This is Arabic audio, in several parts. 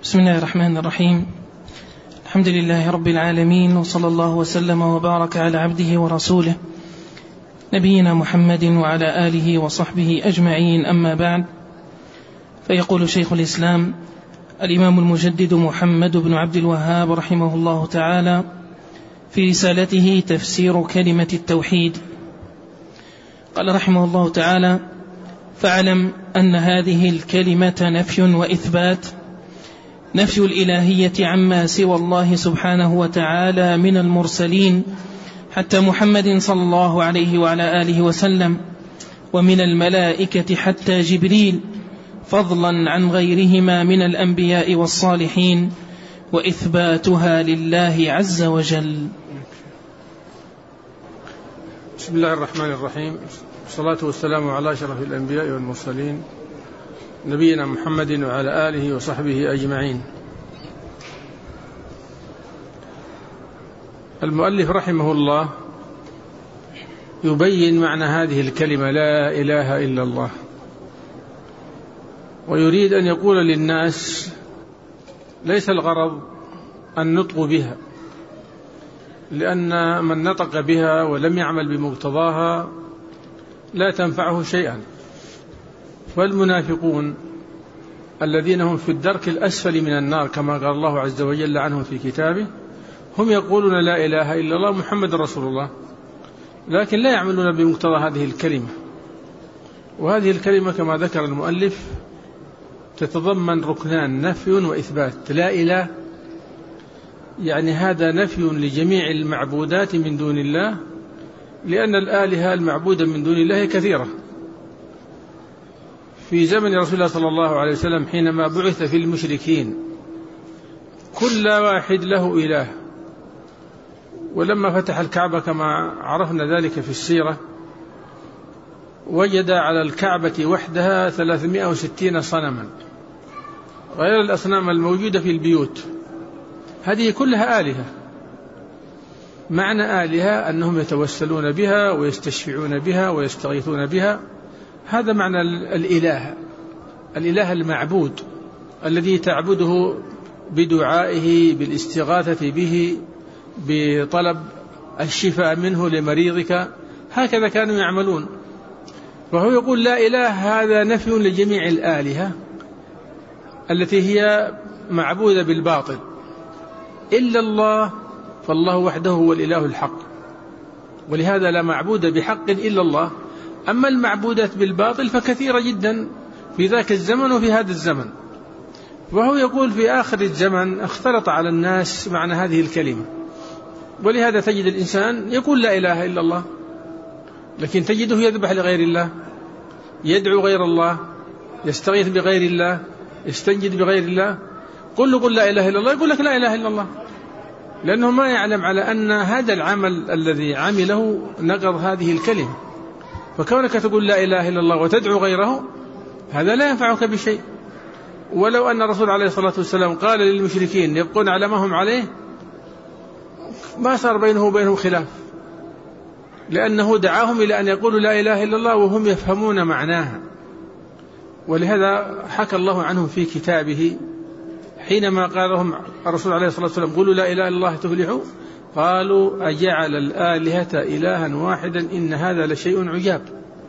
بسم الله الرحمن الرحيم. الحمد لله رب العالمين، وصلى الله وسلم وبارك على عبده ورسوله نبينا محمد وعلى آله وصحبه أجمعين، أما بعد. فيقول شيخ الإسلام الإمام المجدد محمد بن عبد الوهاب رحمه الله تعالى في رسالته تفسير كلمة التوحيد، قال رحمه الله تعالى: فاعلم أن هذه الكلمة نفي وإثبات، نفي الإلهية عما سوى الله سبحانه وتعالى من المرسلين حتى محمد صلى الله عليه وعلى آله وسلم، ومن الملائكة حتى جبريل، فضلا عن غيرهما من الأنبياء والصالحين، وإثباتها لله عز وجل. بسم الله الرحمن الرحيم، والصلاة والسلام على أشرف الأنبياء والمرسلين نبينا محمد وعلى آله وصحبه أجمعين. المؤلف رحمه الله يبين معنى هذه الكلمة لا إله إلا الله، ويريد أن يقول للناس ليس الغرض النطق بها، لأن من نطق بها ولم يعمل بمقتضاها لا تنفعه شيئا. والمنافقون الذين هم في الدرك الأسفل من النار كما قال الله عز وجل عنهم في كتابه، هم يقولون لا إله إلا الله محمد رسول الله، لكن لا يعملون بمقتضى هذه الكلمة. وهذه الكلمة كما ذكر المؤلف تتضمن ركنان: نفي وإثبات. لا إله يعني هذا نفي لجميع المعبودات من دون الله، لأن الآلهة المعبودة من دون الله كثيرة. في زمن رسول الله صلى الله عليه وسلم حينما بعث في المشركين كل واحد له إله، ولما فتح الكعبة كما عرفنا ذلك في السيرة وجد على الكعبة وحدها 360 صنما غير الأصنام الموجودة في البيوت، هذه كلها آلهة. معنى آلهة أنهم يتوسلون بها ويستشفعون بها ويستغيثون بها، هذا معنى الإله. الإله المعبود الذي تعبده بدعائه، بالاستغاثة به، بطلب الشفاء منه لمريضك، هكذا كانوا يعملون. وهو يقول لا إله هذا نفي لجميع الآلهة التي هي معبودة بالباطل إلا الله، فالله وحده هو الإله الحق، ولهذا لا معبود بحق إلا الله. أما المعبودات بالباطل فكثيرة جدا في ذاك الزمن وفي هذا الزمن. وهو يقول في آخر الزمن اختلط على الناس معنى هذه الكلمة، ولهذا تجد الإنسان يقول لا إله إلا الله، لكن تجده يذبح لغير الله، يدعو غير الله، يستغيث بغير الله، يستنجد بغير الله. قل لا إله إلا الله، يقول لك لا إله إلا الله، لأنه ما يعلم على أن هذا العمل الذي عمله نقض هذه الكلمة. فكونك تقول لا إله إلا الله وتدعو غيره هذا لا ينفعك بشيء. ولو أن الرسول عليه الصلاة والسلام قال للمشركين يبقون على ما هم عليه ما صار بينه وبينهم خلاف، لأنه دعاهم إلى أن يقولوا لا إله إلا الله وهم يفهمون معناها. ولهذا حكى الله عنهم في كتابه حينما قال لهم الرسول عليه الصلاة والسلام قولوا لا إله إلا الله تفلحوا، قالوا أجعل الآلهة إلها واحدا إن هذا لشيء عجاب.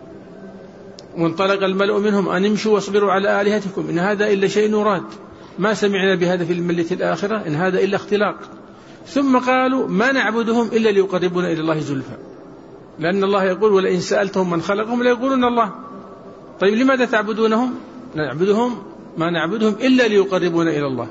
وانطلق الملأ منهم أن امشوا واصبروا على آلهتكم إن هذا إلا شيء نراد ما سمعنا بهذا في الملة الآخرة إن هذا إلا اختلاق. ثم قالوا ما نعبدهم إلا ليقربونا إلى الله زلفى، لأن الله يقول ولئن سألتهم من خلقهم ليقولون الله. طيب لماذا تعبدونهم؟ ما نعبدهم إلا ليقربونا إلى الله.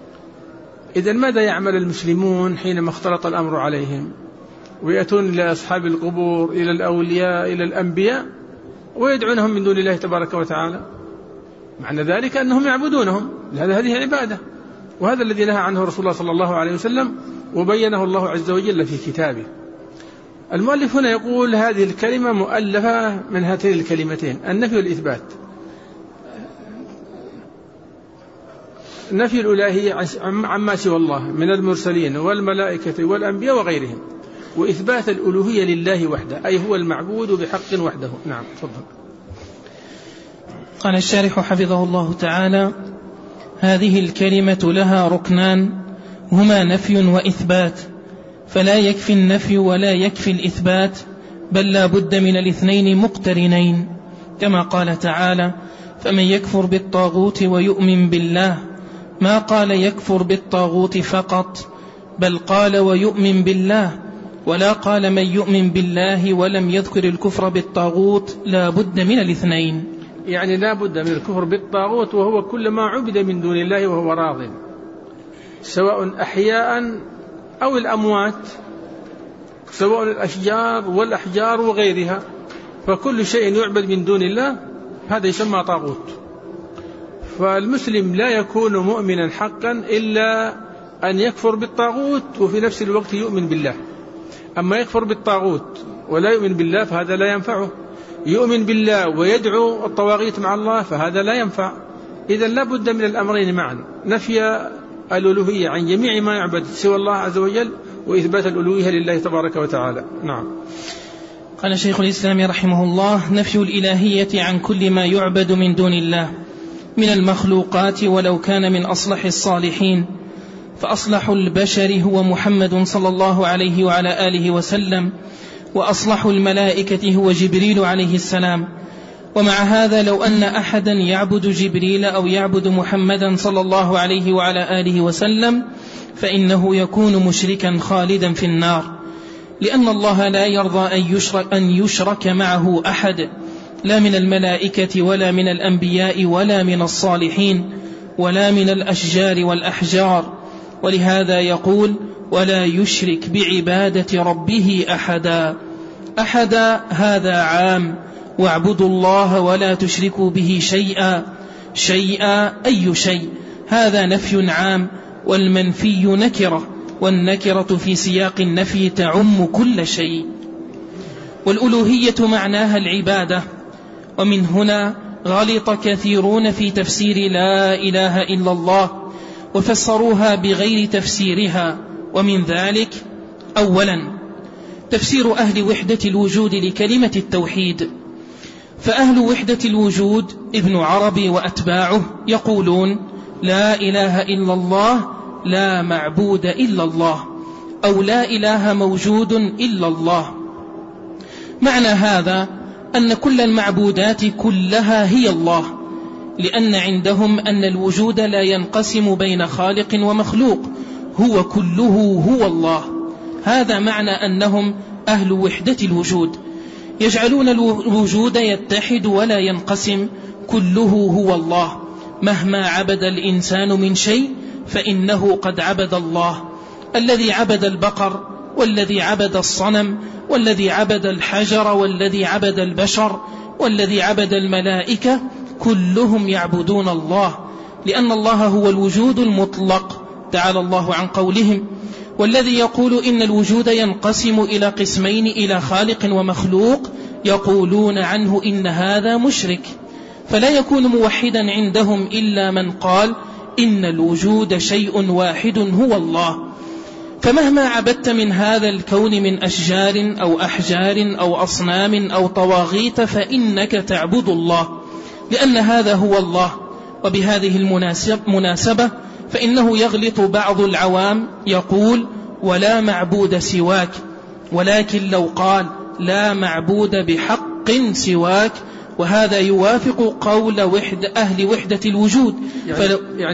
إذن ماذا يعمل المسلمون حينما اختلط الأمر عليهم ويأتون إلى أصحاب القبور، إلى الأولياء، إلى الأنبياء، ويدعونهم من دون الله تبارك وتعالى؟ معنى ذلك أنهم يعبدونهم، هذه عبادة، وهذا الذي نهى عنه رسول الله صلى الله عليه وسلم وبينه الله عز وجل في كتابه. المؤلف هنا يقول هذه الكلمة مؤلفة من هاتين الكلمتين: النفي والإثبات. نفي الإلهية عما سوى الله من المرسلين والملائكة والأنبياء وغيرهم، وإثبات الألوهية لله وحده، أي هو المعبود بحق وحده. نعم، تفضل. قال الشارح حفظه الله تعالى: هذه الكلمة لها ركنان هما نفي وإثبات، فلا يكفي النفي ولا يكفي الإثبات، بل لا بد من الاثنين مقترنين، كما قال تعالى: فمن يكفر بالطاغوت ويؤمن بالله، ما قال يكفر بالطاغوت فقط، بل قال ويؤمن بالله، ولا قال من يؤمن بالله ولم يذكر الكفر بالطاغوت، لا بد من الاثنين. يعني لا بد من الكفر بالطاغوت وهو كل ما عبد من دون الله وهو راض، سواء أحياء أو الأموات، سواء الأشجار والأحجار وغيرها، فكل شيء يعبد من دون الله هذا يسمى طاغوت. فالمسلم لا يكون مؤمنا حقا إلا أن يكفر بالطاغوت وفي نفس الوقت يؤمن بالله. أما يكفر بالطاغوت ولا يؤمن بالله فهذا لا ينفعه، يؤمن بالله ويدعو الطواغيت مع الله فهذا لا ينفع. إذن لا بد من الأمرين معا، نفي الألوهية عن جميع ما يعبد سوى الله عز وجل، وإثبات الألوهية لله تبارك وتعالى. نعم. قال شيخ الإسلام رحمه الله: نفي الإلهية عن كل ما يعبد من دون الله من المخلوقات ولو كان من أصلح الصالحين، فأصلح البشر هو محمد صلى الله عليه وعلى آله وسلم، وأصلح الملائكة هو جبريل عليه السلام. ومع هذا لو أن أحدا يعبد جبريل أو يعبد محمدا صلى الله عليه وعلى آله وسلم فإنه يكون مشركا خالدا في النار، لأن الله لا يرضى أن يشرك معه أحد، لا من الملائكة ولا من الأنبياء ولا من الصالحين ولا من الأشجار والأحجار. ولهذا يقول: ولا يشرك بعبادة ربه أحدا. أحدا هذا عام، واعبدوا الله ولا تشركوا به شيئا. شيئا أي شيء، هذا نفي عام، والمنفي نكرة، والنكرة في سياق النفي تعم كل شيء. والألوهية معناها العبادة، ومن هنا غلط كثيرون في تفسير لا إله إلا الله وفسروها بغير تفسيرها. ومن ذلك: أولا تفسير أهل وحدة الوجود لكلمة التوحيد، فأهل وحدة الوجود ابن عربي وأتباعه يقولون: لا إله إلا الله، لا معبود إلا الله، أو لا إله موجود إلا الله. معنى هذا أن كل المعبودات كلها هي الله، لأن عندهم أن الوجود لا ينقسم بين خالق ومخلوق، هو كله هو الله. هذا معنى أنهم أهل وحدة الوجود، يجعلون الوجود يتحد ولا ينقسم، كله هو الله. مهما عبد الإنسان من شيء فإنه قد عبد الله، الذي عبد البقر، والذي عبد الصنم، والذي عبد الحجر، والذي عبد البشر، والذي عبد الملائكة، كلهم يعبدون الله، لأن الله هو الوجود المطلق، تعالى الله عن قولهم. والذي يقول إن الوجود ينقسم إلى قسمين، إلى خالق ومخلوق، يقولون عنه إن هذا مشرك، فلا يكون موحدا عندهم إلا من قال إن الوجود شيء واحد هو الله. فمهما عبدت من هذا الكون من أشجار أو أحجار أو أصنام أو طواغيت فإنك تعبد الله، لأن هذا هو الله. وبهذه المناسبة فإنه يغلط بعض العوام يقول: ولا معبود سواك، ولكن لو قال: لا معبود بحق سواك، وهذا يوافق قول أهل وحدة الوجود. يعني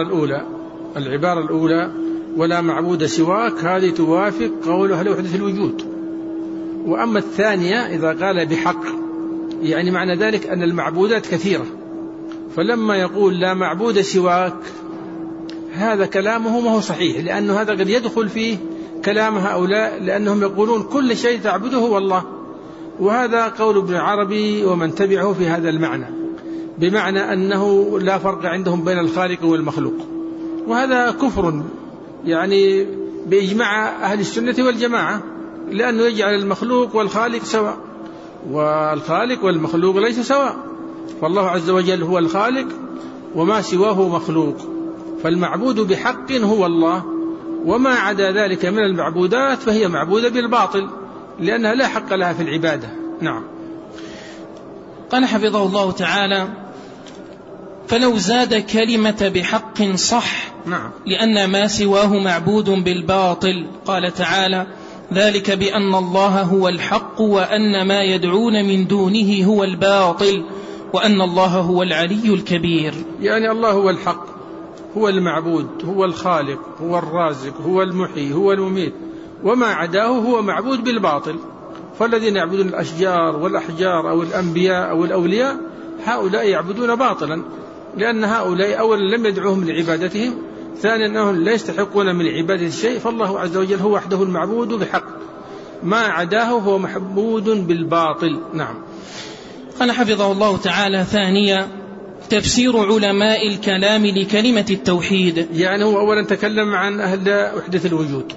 العبارة الأولى ولا معبود سواك هذه توافق قول أهل وحدة الوجود. وأما الثانية إذا قال بحق، يعني معنى ذلك أن المعبودات كثيرة، فلما يقول لا معبود سواك هذا كلامه ما هو صحيح، لأنه هذا قد يدخل فيه كلام هؤلاء، لأنهم يقولون كل شيء تعبده هو الله، وهذا قول ابن عربي ومن تبعه في هذا المعنى، بمعنى أنه لا فرق عندهم بين الخالق والمخلوق، وهذا كفر يعني بإجماع أهل السنة والجماعة، لأنه يجعل المخلوق والخالق سواء، والخالق والمخلوق ليس سواء، فالله عز وجل هو الخالق وما سواه مخلوق، فالمعبود بحق هو الله، وما عدا ذلك من المعبودات فهي معبودة بالباطل، لأنها لا حق لها في العبادة. نعم. قال حفظه الله تعالى: فلو زاد كلمة بحق صح. نعم. لأن ما سواه معبود بالباطل. قال تعالى: ذلك بأن الله هو الحق وأن ما يدعون من دونه هو الباطل وأن الله هو العلي الكبير. يعني الله هو الحق، هو المعبود، هو الخالق، هو الرازق، هو المحيي، هو المميت، وما عداه هو معبود بالباطل. فالذين يعبدون الأشجار والأحجار أو الأنبياء أو الأولياء هؤلاء يعبدون باطلا، لأن هؤلاء أولا لم يدعوهم لعبادتهم، ثانيا أنهم لا يستحقون من عبادة شيء، فالله عز وجل هو وحده المعبود بحق، ما عداه هو معبود بالباطل. نعم. قال حفظه الله تعالى: ثانيا تفسير علماء الكلام لكلمة التوحيد. يعني هو أولا تكلم عن أهل وحدة الوجود،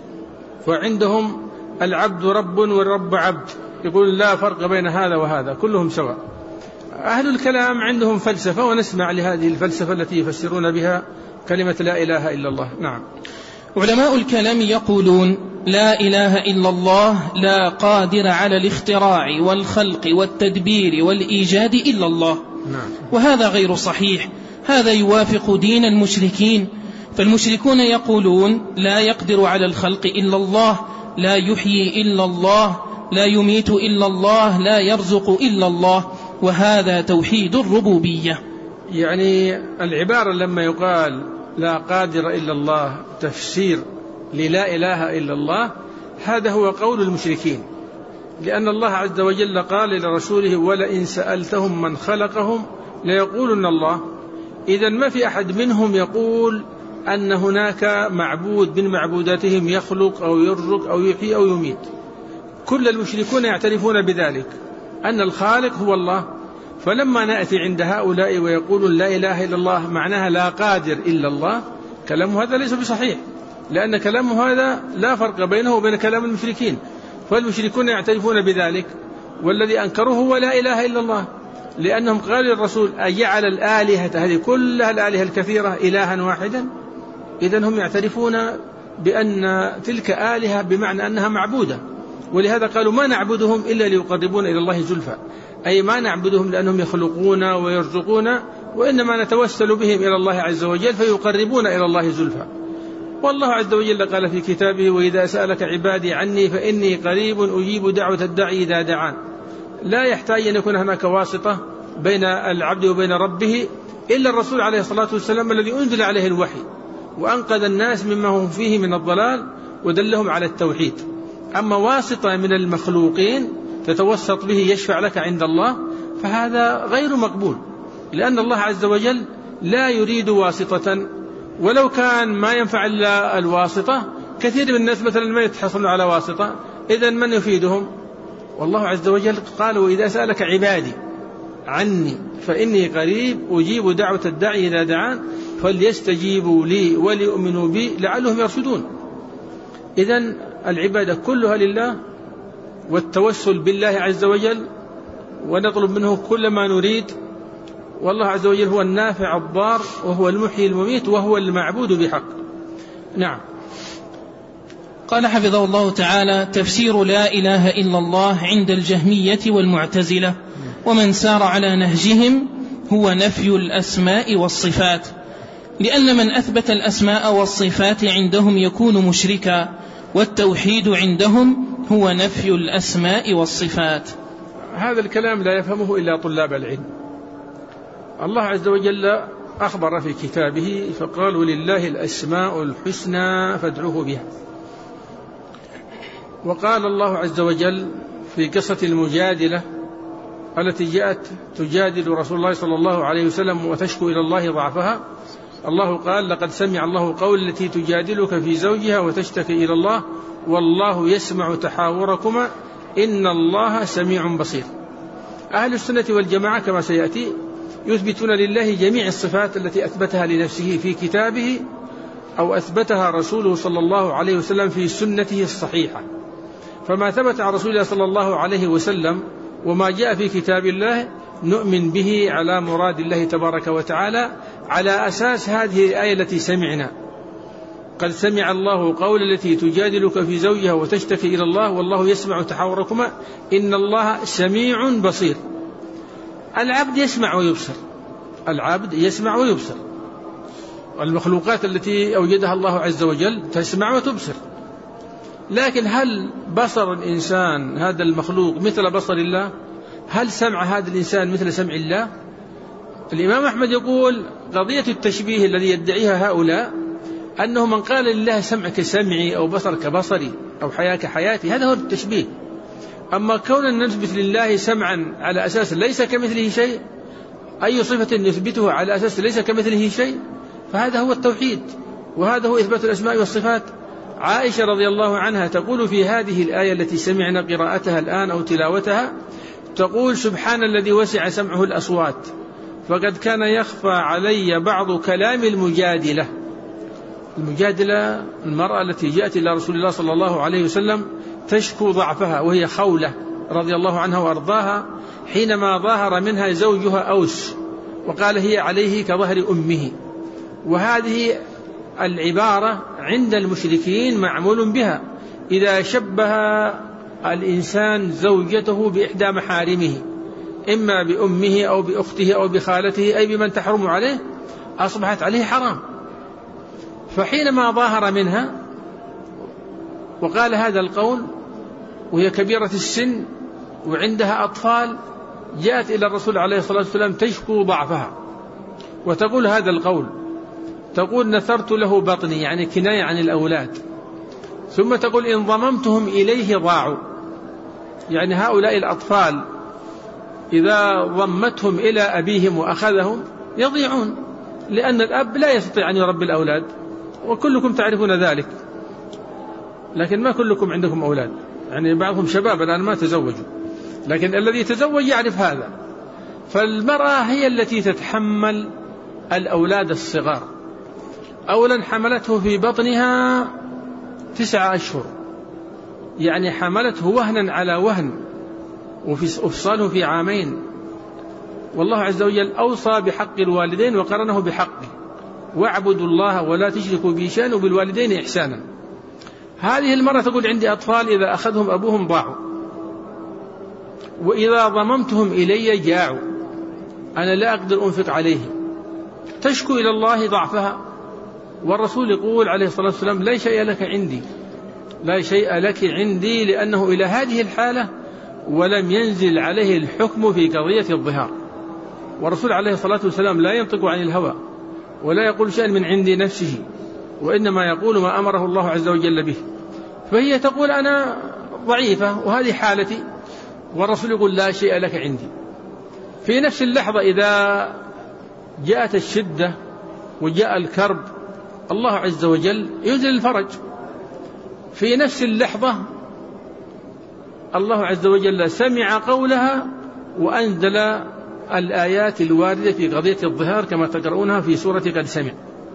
فعندهم العبد رب والرب عبد، يقول لا فرق بين هذا وهذا، كلهم سواء. أهل الكلام عندهم فلسفة، ونسمع لهذه الفلسفة التي يفسرون بها كلمة لا إله إلا الله. نعم. علماء الكلام يقولون: لا إله إلا الله لا قادر على الاختراع والخلق والتدبير والإيجاد إلا الله. نعم. وهذا غير صحيح، هذا يوافق دين المشركين. فالمشركون يقولون: لا يقدر على الخلق إلا الله، لا يحيي إلا الله، لا يميت إلا الله، لا يرزق إلا الله، وهذا توحيد الربوبية. يعني العبارة لما يقال لا قادر إلا الله تفسير للا إله إلا الله، هذا هو قول المشركين، لأن الله عز وجل قال لرسوله: ولئن سألتهم من خلقهم ليقولن الله. إذن ما في أحد منهم يقول أن هناك معبود من معبوداتهم يخلق أو يرزق أو يحيي أو يميت. كل المشركون يعترفون بذلك، أن الخالق هو الله. فلما نأتي عند هؤلاء ويقولون لا إله إلا الله معناها لا قادر إلا الله، كلام هذا ليس بصحيح، لأن كلام هذا لا فرق بينه وبين كلام المشركين. فالمشركون يعترفون بذلك، والذي أنكروه هو لا إله إلا الله، لأنهم قالوا للرسول: أجعل الآلهة هذه كلها الآلهة الكثيرة إلها واحدا؟ إذن هم يعترفون بأن تلك آلهة بمعنى أنها معبودة، ولهذا قالوا: ما نعبدهم إلا ليقربون إلى الله زلفى، أي ما نعبدهم لأنهم يخلقون ويرزقون، وإنما نتوسل بهم إلى الله عز وجل فيقربون إلى الله زلفى. والله عز وجل قال في كتابه: وإذا سألك عبادي عني فإني قريب أجيب دعوة الداعي إذا دعان. لا يحتاج أن يكون هناك واسطة بين العبد وبين ربه إلا الرسول عليه الصلاة والسلام الذي أنزل عليه الوحي وأنقذ الناس مما هم فيه من الضلال ودلهم على التوحيد. أما واسطة من المخلوقين تتوسط به يشفع لك عند الله فهذا غير مقبول، لأن الله عز وجل لا يريد واسطة، ولو كان ما ينفع إلا الواسطة. كثير من الناس مثلا ما يتحصلون على واسطة، إذن من يفيدهم؟ والله عز وجل قال: وإذا سألك عبادي عني فإني قريب أجيب دعوة الداعي إذا دعان فليستجيبوا لي وليؤمنوا بي لعلهم يرشدون. إذن العبادة كلها لله، والتوسل بالله عز وجل، ونطلب منه كل ما نريد، والله عز وجل هو النافع الضار، وهو المحيي المميت، وهو المعبود بحق. نعم. قال حفظه الله تعالى: تفسير لا إله إلا الله عند الجهمية والمعتزلة ومن سار على نهجهم هو نفي الأسماء والصفات، لأن من أثبت الأسماء والصفات عندهم يكون مشركا، والتوحيد عندهم هو نفي الأسماء والصفات. هذا الكلام لا يفهمه إلا طلاب العلم. الله عز وجل أخبر في كتابه فقالوا: لله الأسماء الحسنى فادعوه بها. وقال الله عز وجل في قصة المجادلة التي جاءت تجادل رسول الله صلى الله عليه وسلم وتشكو إلى الله ضعفها، الله قال: لقد سمع الله قول التي تجادلك في زوجها وتشتكي إلى الله والله يسمع تحاوركما إن الله سميع بصير. أهل السنة والجماعة كما سيأتي يثبتون لله جميع الصفات التي أثبتها لنفسه في كتابه أو أثبتها رسوله صلى الله عليه وسلم في سنته الصحيحة. فما ثبت عن رسول الله صلى الله عليه وسلم وما جاء في كتاب الله نؤمن به على مراد الله تبارك وتعالى، على أساس هذه الآية التي سمعنا: قد سمع الله قول التي تجادلك في زوجها وتشتكي إلى الله والله يسمع تحاوركما إن الله سميع بصير. العبد يسمع ويبصر، العبد يسمع ويبصر، والمخلوقات التي أوجدها الله عز وجل تسمع وتبصر، لكن هل بصر الإنسان هذا المخلوق مثل بصر الله؟ هل سمع هذا الإنسان مثل سمع الله؟ الإمام أحمد يقول قضية التشبيه الذي يدعيها هؤلاء أنه من قال لله سمع كسمعي أو بصر كبصري أو حياة كحياتي، هذا هو التشبيه. أما كون نثبت لله سمعا على أساس ليس كمثله شيء، أي صفة نثبته على أساس ليس كمثله شيء، فهذا هو التوحيد، وهذا هو إثبات الأسماء والصفات. عائشة رضي الله عنها تقول في هذه الآية التي سمعنا قراءتها الآن أو تلاوتها، تقول سبحان الذي وسع سمعه الأصوات فقد كان يخفى علي بعض كلام المجادلة. المجادلة المرأة التي جاءت إلى رسول الله صلى الله عليه وسلم تشكو ضعفها، وهي خولة رضي الله عنها وأرضاها، حينما ظاهر منها زوجها أوس وقال هي عليه كظهر أمه. وهذه العبارة عند المشركين معمول بها إذا شبه الإنسان زوجته بإحدى محارمه، إما بأمه أو بأخته أو بخالته، أي بمن تحرم عليه، أصبحت عليه حرام. فحينما ظاهر منها وقال هذا القول وهي كبيرة السن وعندها أطفال، جاءت إلى الرسول عليه الصلاة والسلام تشكو ضعفها وتقول هذا القول، تقول نثرت له بطني، يعني كناية عن الأولاد، ثم تقول إن ضممتهم إليه ضاعوا، يعني هؤلاء الأطفال إذا ضمتهم إلى أبيهم وأخذهم يضيعون، لأن الأب لا يستطيع أن يربي الأولاد، وكلكم تعرفون ذلك، لكن ما كلكم عندكم أولاد، يعني بعضهم شباب الآن ما تزوجوا، لكن الذي تزوج يعرف هذا. فالمرأة هي التي تتحمل الأولاد الصغار. أولا حملته في بطنها 9 أشهر، يعني حملته وهنا على وهن، وفصاله في 2 عام. والله عز وجل أوصى بحق الوالدين وقرنه بحقه، واعبدوا الله ولا تشركوا به شيئا وبالوالدين إحسانا. هذه المرأة تقول عندي أطفال إذا أخذهم أبوهم ضاعوا، وإذا ضممتهم إلي جاعوا، أنا لا أقدر أنفق عليهم، تشكو إلى الله ضعفها. والرسول يقول عليه الصلاة والسلام لا شيء لك عندي، لا شيء لك عندي، لأنه إلى هذه الحالة ولم ينزل عليه الحكم في قضية الظهار. والرسول عليه الصلاة والسلام لا ينطق عن الهوى ولا يقول شيئا من عند نفسه، وإنما يقول ما أمره الله عز وجل به. فهي تقول أنا ضعيفة وهذه حالتي، والرسول يقول لا شيء لك عندي. في نفس اللحظة إذا جاءت الشدة وجاء الكرب الله عز وجل ينزل الفرج. في نفس اللحظة الله عز وجل سمع قولها وأنزل الآيات الواردة في قضية الظهار كما تقرؤونها في سورة قد سمع.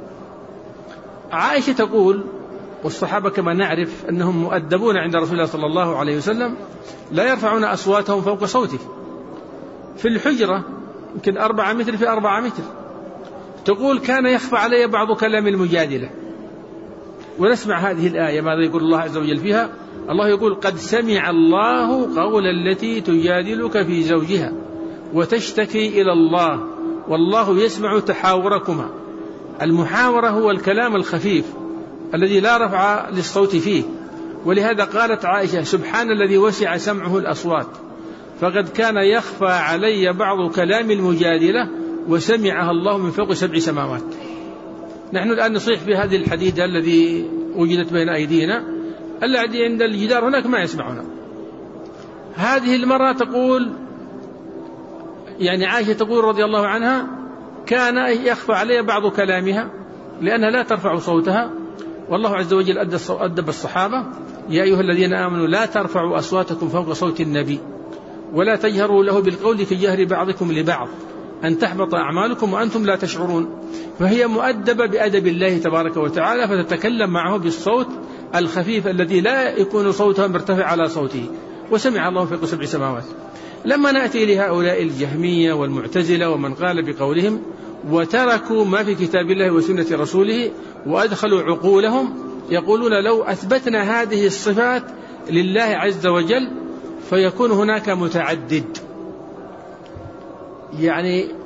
عائشة تقول، والصحابة كما نعرف أنهم مؤدبون عند رسول الله صلى الله عليه وسلم، لا يرفعون أصواتهم فوق صوته في الحجرة، يمكن 4 متر في 4 متر. تقول كان يخفى علي بعض كلام المجادلة. ونسمع هذه الآية ماذا يقول الله عز وجل فيها. الله يقول قد سمع الله قول التي تجادلك في زوجها وتشتكي إلى الله والله يسمع تحاوركما. المحاورة هو الكلام الخفيف الذي لا رفع للصوت فيه، ولهذا قالت عائشة سبحان الذي وسع سمعه الأصوات فقد كان يخفى علي بعض كلام المجادلة وسمعها الله من فوق 7 سماوات. نحن الآن نصيح بهذه الحديدة الذي وجدت بين أيدينا، الذي عند الجدار هناك ما يسمعنا. هذه المرأة تقول، يعني عائشة تقول رضي الله عنها كان يخفى علي بعض كلامها لأنها لا ترفع صوتها. والله عز وجل أدب الصحابة يا أيها الذين آمنوا لا ترفعوا أصواتكم فوق صوت النبي ولا تجهروا له بالقول كجهر بعضكم لبعض أن تحبط أعمالكم وأنتم لا تشعرون. فهي مؤدبة بأدب الله تبارك وتعالى، فتتكلم معه بالصوت الخفيف الذي لا يكون صوتها مرتفع على صوته. وسمع الله فوق 7 سماوات. لما نأتي لهؤلاء الجهمية والمعتزلة ومن قال بقولهم وتركوا ما في كتاب الله وسنة رسوله وأدخلوا عقولهم، يقولون لو أثبتنا هذه الصفات لله عز وجل فيكون هناك متعدد، يعني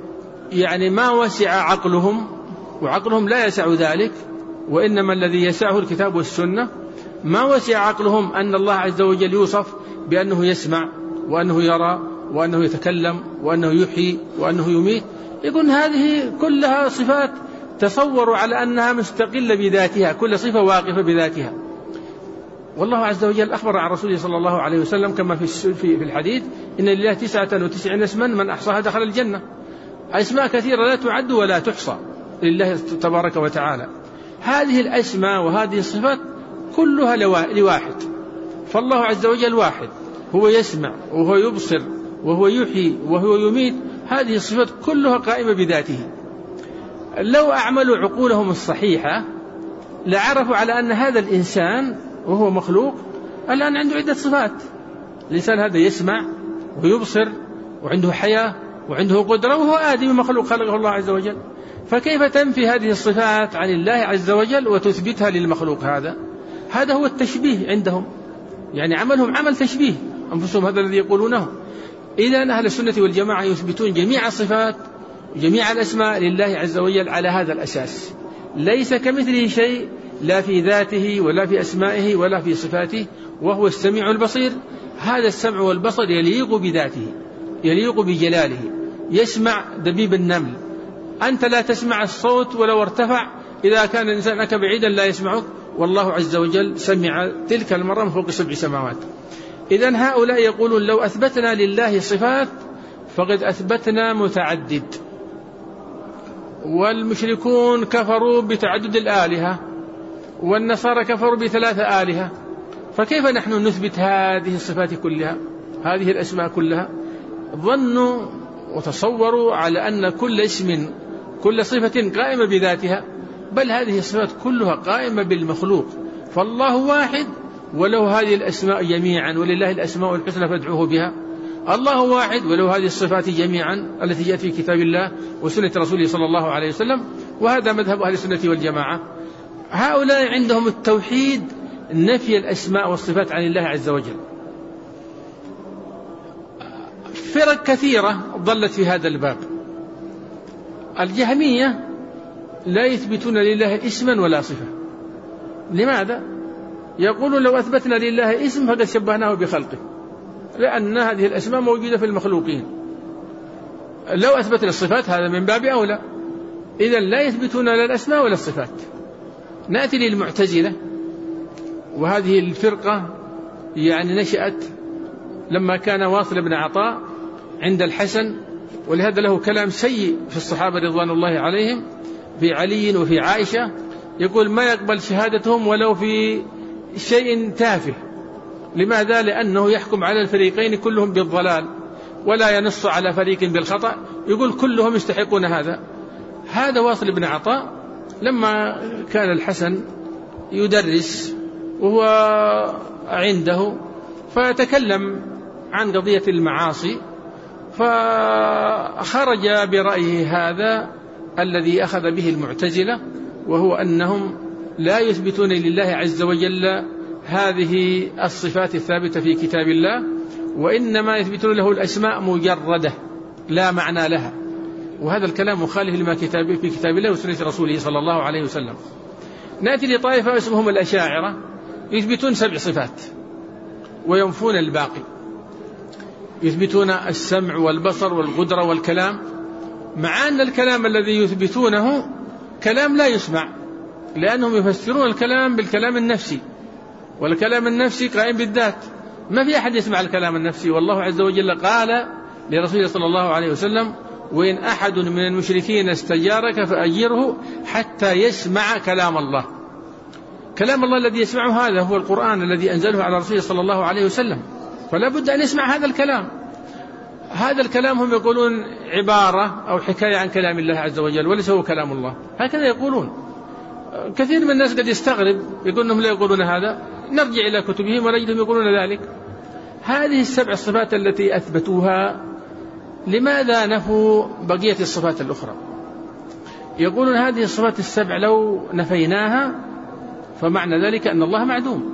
يعني ما وسع عقلهم، وعقلهم لا يسع ذلك، وإنما الذي يسعه الكتاب والسنة. ما وسع عقلهم أن الله عز وجل يوصف بأنه يسمع وأنه يرى وأنه يتكلم وأنه يحيي وأنه يميت. يقول هذه كلها صفات تصوروا على أنها مستقلة بذاتها، كل صفة واقفة بذاتها. والله عز وجل أخبر عن رسوله صلى الله عليه وسلم كما في الحديث: إن لله 99 اسما من أحصاها دخل الجنة. أسماء كثيرة لا تعد ولا تحصى لله تبارك وتعالى. هذه الأسماء وهذه الصفات كلها لواحد، فالله عز وجل واحد، هو يسمع وهو يبصر وهو يحيي وهو يميت. هذه الصفات كلها قائمة بذاته. لو أعملوا عقولهم الصحيحة لعرفوا على أن هذا الإنسان وهو مخلوق الآن عنده عدة صفات. الإنسان هذا يسمع ويبصر وعنده حياة وعنده قدرة، وهو آدم مخلوق خلقه الله عز وجل. فكيف تنفي هذه الصفات عن الله عز وجل وتثبتها للمخلوق؟ هذا هو التشبيه عندهم، يعني عملهم عمل تشبيه أنفسهم، هذا الذي يقولونه. إذن أهل السنة والجماعة يثبتون جميع الصفات وجميع الأسماء لله عز وجل على هذا الأساس. ليس كمثله شيء، لا في ذاته ولا في أسمائه ولا في صفاته، وهو السميع البصير. هذا السمع والبصر يليق بذاته، يليق بجلاله. يسمع دبيب النمل، أنت لا تسمع الصوت ولو ارتفع، إذا كان الإنسان لك بعيدا لا يسمعك، والله عز وجل سمع تلك المرة من فوق 7 سماوات. إذن هؤلاء يقولون لو أثبتنا لله صفات فقد أثبتنا متعدد، والمشركون كفروا بتعدد الآلهة، والنصارى كفروا ب3 آلهة، فكيف نحن نثبت هذه الصفات كلها، هذه الأسماء كلها؟ ظنوا وتصوروا على أن كل اسم كل صفة قائمة بذاتها، بل هذه الصفات كلها قائمة بالمخلوق. فالله واحد وله هذه الأسماء جميعا، ولله الأسماء الحسنى فادعوه بها. الله واحد وله هذه الصفات جميعا التي جاءت في كتاب الله وسنة رسوله صلى الله عليه وسلم، وهذا مذهب أهل السنة والجماعة. هؤلاء عندهم التوحيد، نفي الأسماء والصفات عن الله عز وجل. فرق كثيرة ضلت في هذا الباب. الجهمية لا يثبتون لله اسما ولا صفة. لماذا؟ يقولون لو أثبتنا لله اسم فقد شبهناه بخلقه، لأن هذه الأسماء موجودة في المخلوقين. لو أثبتنا الصفات هذا من باب أولى. إذن لا يثبتون لا الأسماء ولا الصفات. نأتي للمعتزلة، وهذه الفرقة يعني نشأت لما كان واصل بن عطاء عند الحسن، ولهذا له كلام سيء في الصحابة رضوان الله عليهم، في علي وفي عائشة، يقول ما يقبل شهادتهم ولو في شيء تافه. لماذا؟ لأنه يحكم على الفريقين كلهم بالضلال ولا ينص على فريق بالخطأ، يقول كلهم يستحقون هذا واصل بن عطاء لما كان الحسن يدرس وهو عنده فيتكلم عن قضية المعاصي، فخرج برأيه هذا الذي أخذ به المعتزلة، وهو أنهم لا يثبتون لله عز وجل هذه الصفات الثابتة في كتاب الله، وإنما يثبتون له الأسماء مجردة لا معنى لها. وهذا الكلام مخالف لما في كتاب الله وسنة رسوله صلى الله عليه وسلم. نأتي لطائفة اسمهم الأشاعرة، يثبتون 7 صفات وينفون الباقي. يثبتون السمع والبصر والقدرة والكلام، مع أن الكلام الذي يثبتونه كلام لا يسمع، لأنهم يفسرون الكلام بالكلام النفسي، والكلام النفسي قائم بالذات، ما في أحد يسمع الكلام النفسي. والله عز وجل قال لرسوله صلى الله عليه وسلم: وإن أحد من المشركين استجارك فأجره حتى يسمع كلام الله. كلام الله الذي يسمعه هذا هو القرآن الذي أنزله على رسوله صلى الله عليه وسلم، فلا بد أن يسمع هذا الكلام. هذا الكلام هم يقولون عبارة أو حكاية عن كلام الله عز وجل، وليس هو كلام الله، هكذا يقولون. كثير من الناس قد يستغرب، يقول أنهم لا يقولون هذا، نرجع إلى كتبهم ونجدهم يقولون ذلك. هذه 7 الصفات التي أثبتوها، لماذا نفوا بقية الصفات الأخرى؟ يقولون هذه الصفات 7 لو نفيناها فمعنى ذلك أن الله معدوم،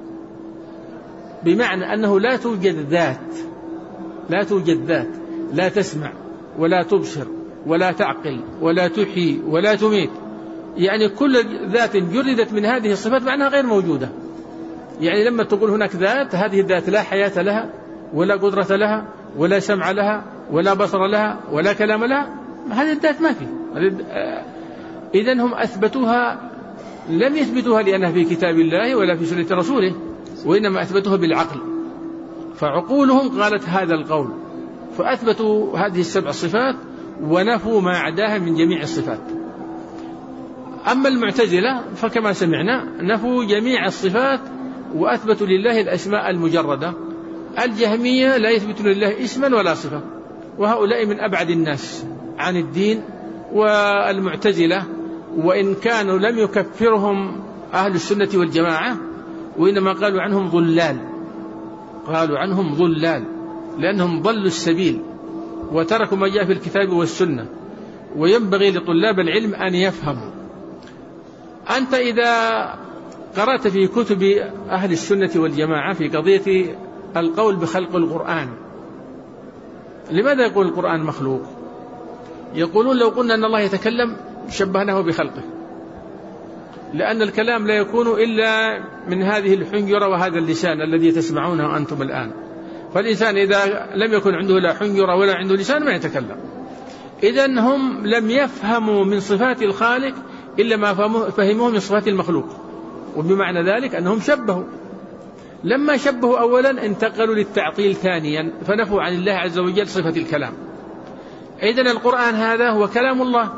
بمعنى أنه لا توجد ذات لا تسمع ولا تبصر ولا تعقل ولا تحيي ولا تميت، يعني كل ذات جردت من هذه الصفات معناها غير موجودة. يعني لما تقول هناك ذات، هذه الذات لا حياة لها ولا قدرة لها ولا سمع لها ولا بصر لها ولا كلام لها، هذه الذات ما في. إذن هم أثبتوها، لم يثبتوها لأنها في كتاب الله ولا في سنة رسوله، وإنما أثبتوها بالعقل، فعقولهم قالت هذا القول، فأثبتوا هذه السبع صفات ونفوا ما عداها من جميع الصفات. أما المعتزلة فكما سمعنا نفوا جميع الصفات وأثبتوا لله الأسماء المجردة. الجهمية لا يثبتون لله اسما ولا صفة، وهؤلاء من أبعد الناس عن الدين. والمعتزلة وإن كانوا لم يكفرهم أهل السنة والجماعة، وإنما قالوا عنهم ضلال، قالوا عنهم ضلال لأنهم ضلوا السبيل وتركوا ما جاء في الكتاب والسنة. وينبغي لطلاب العلم أن يفهموا. أنت إذا قرأت في كتب أهل السنة والجماعة في قضية القول بخلق القرآن، لماذا يقول القرآن مخلوق؟ يقولون لو قلنا أن الله يتكلم شبهناه بخلقه، لأن الكلام لا يكون إلا من هذه الحنجرة وهذا اللسان الذي تسمعونه أنتم الآن. فالإنسان إذا لم يكن عنده لا حنجرة ولا عنده لسان ما يتكلم. إذن هم لم يفهموا من صفات الخالق إلا ما فهموه من صفات المخلوق، وبمعنى ذلك أنهم شبهوا. لما شبهوا أولا انتقلوا للتعطيل ثانيا، فنفوا عن الله عز وجل صفة الكلام. إذن القرآن هذا هو كلام الله.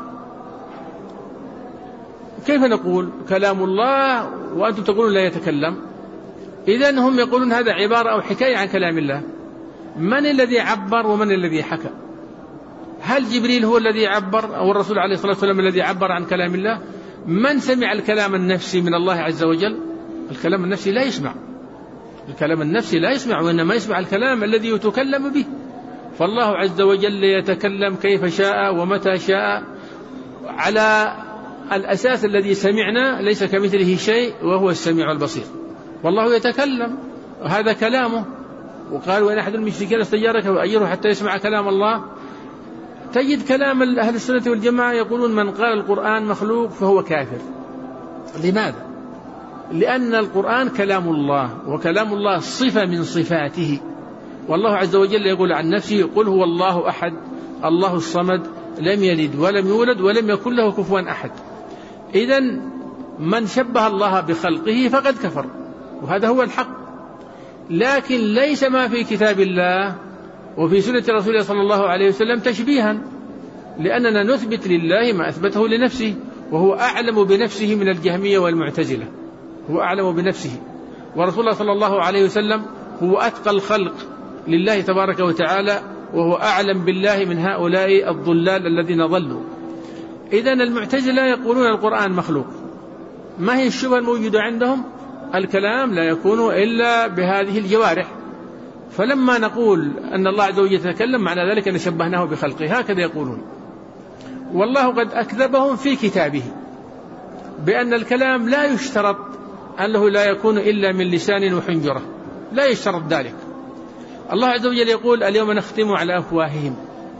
كيف نقول كلام الله وأنتم تقولون لا يتكلم؟ إذن هم يقولون هذا عبارة أو حكاية عن كلام الله. من الذي عبر ومن الذي حكى؟ هل جبريل هو الذي عبر أو الرسول عليه الصلاة والسلام الذي عبر عن كلام الله؟ من سمع الكلام النفسي من الله عز وجل؟ الكلام النفسي لا يسمع، الكلام النفسي لا يسمع، وإنما يسمع الكلام الذي يتكلم به. فالله عز وجل يتكلم كيف شاء ومتى شاء على الأساس الذي سمعنا، ليس كمثله شيء وهو السميع البصير. والله يتكلم وهذا كلامه. وقال وإن أحد المشركين استجارك فأجره حتى يسمع كلام الله. تجد كلام أهل السنة والجماعة يقولون من قال القرآن مخلوق فهو كافر. لماذا؟ لأن القرآن كلام الله، وكلام الله صفة من صفاته. والله عز وجل يقول عن نفسه قل هو الله أحد الله الصمد لم يلد ولم يولد ولم يكن له كفوا أحد. إذن من شبه الله بخلقه فقد كفر، وهذا هو الحق. لكن ليس ما في كتاب الله وفي سنة رسوله صلى الله عليه وسلم تشبيها، لأننا نثبت لله ما أثبته لنفسه، وهو أعلم بنفسه من الجهمية والمعتزلة. هو أعلم بنفسه، ورسول الله صلى الله عليه وسلم هو أتقى الخلق لله تبارك وتعالى، وهو أعلم بالله من هؤلاء الضلال الذين ضلوا. إذن المعتزلة يقولون القرآن مخلوق. ما هي الشبهة الموجودة عندهم؟ الكلام لا يكون إلا بهذه الجوارح. فلما نقول أن الله عز وجل يتكلم معنى ذلك أن شبهناه بخلقه، هكذا يقولون. والله قد أكذبهم في كتابه بأن الكلام لا يشترط أنه لا يكون إلا من لسان وحنجرة، لا يشترط ذلك. الله عز وجل يقول اليوم نختم على أفواههم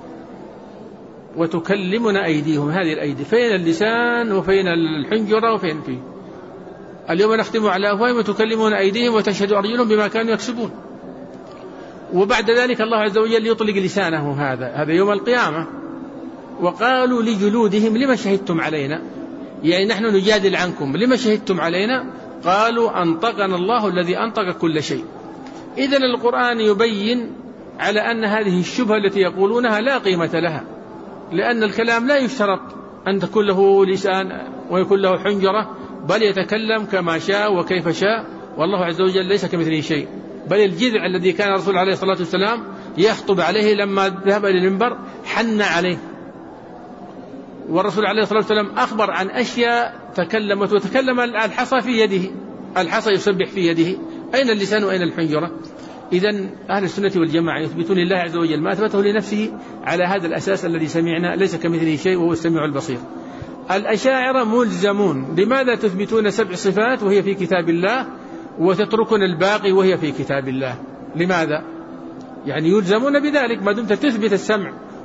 وتكلمنا أيديهم. هذه الأيدي فين اللسان وفين الحنجرة وفين فيه؟ اليوم نختم على أفواههم وتكلمنا أيديهم وتشهد أرجلهم بما كانوا يكسبون. وبعد ذلك الله عز وجل يطلق لسانه، هذا يوم القيامة. وقالوا لجلودهم لما شهدتم علينا؟ يعني نحن نجادل عنكم، لما شهدتم علينا؟ قالوا أنطقنا الله الذي أنطق كل شيء. إذن القرآن يبين على أن هذه الشبهة التي يقولونها لا قيمة لها، لأن الكلام لا يشترط أن تكون له لسان ويكون له حنجرة، بل يتكلم كما شاء وكيف شاء، والله عز وجل ليس كمثله شيء. بل الجذع الذي كان الرسول عليه الصلاة والسلام يخطب عليه لما ذهب إلى المنبر حن عليه، والرسول عليه الصلاة والسلام أخبر عن أشياء تكلمت، وتكلم الحصى في يده، الحصى يسبح في يده، أين اللسان وأين الحنجرة؟ إذن أهل السنة والجماعة يثبتون لله عز وجل ما أثبته لنفسه على هذا الأساس الذي سمعنا، ليس كمثله شيء وهو السميع البصير. الأشاعرة ملزمون. لماذا تثبتون 7 صفات وهي في كتاب الله وتتركون الباقي وهي في كتاب الله؟ لماذا؟ يعني يلزمون بذلك ما دمت تثبت السمع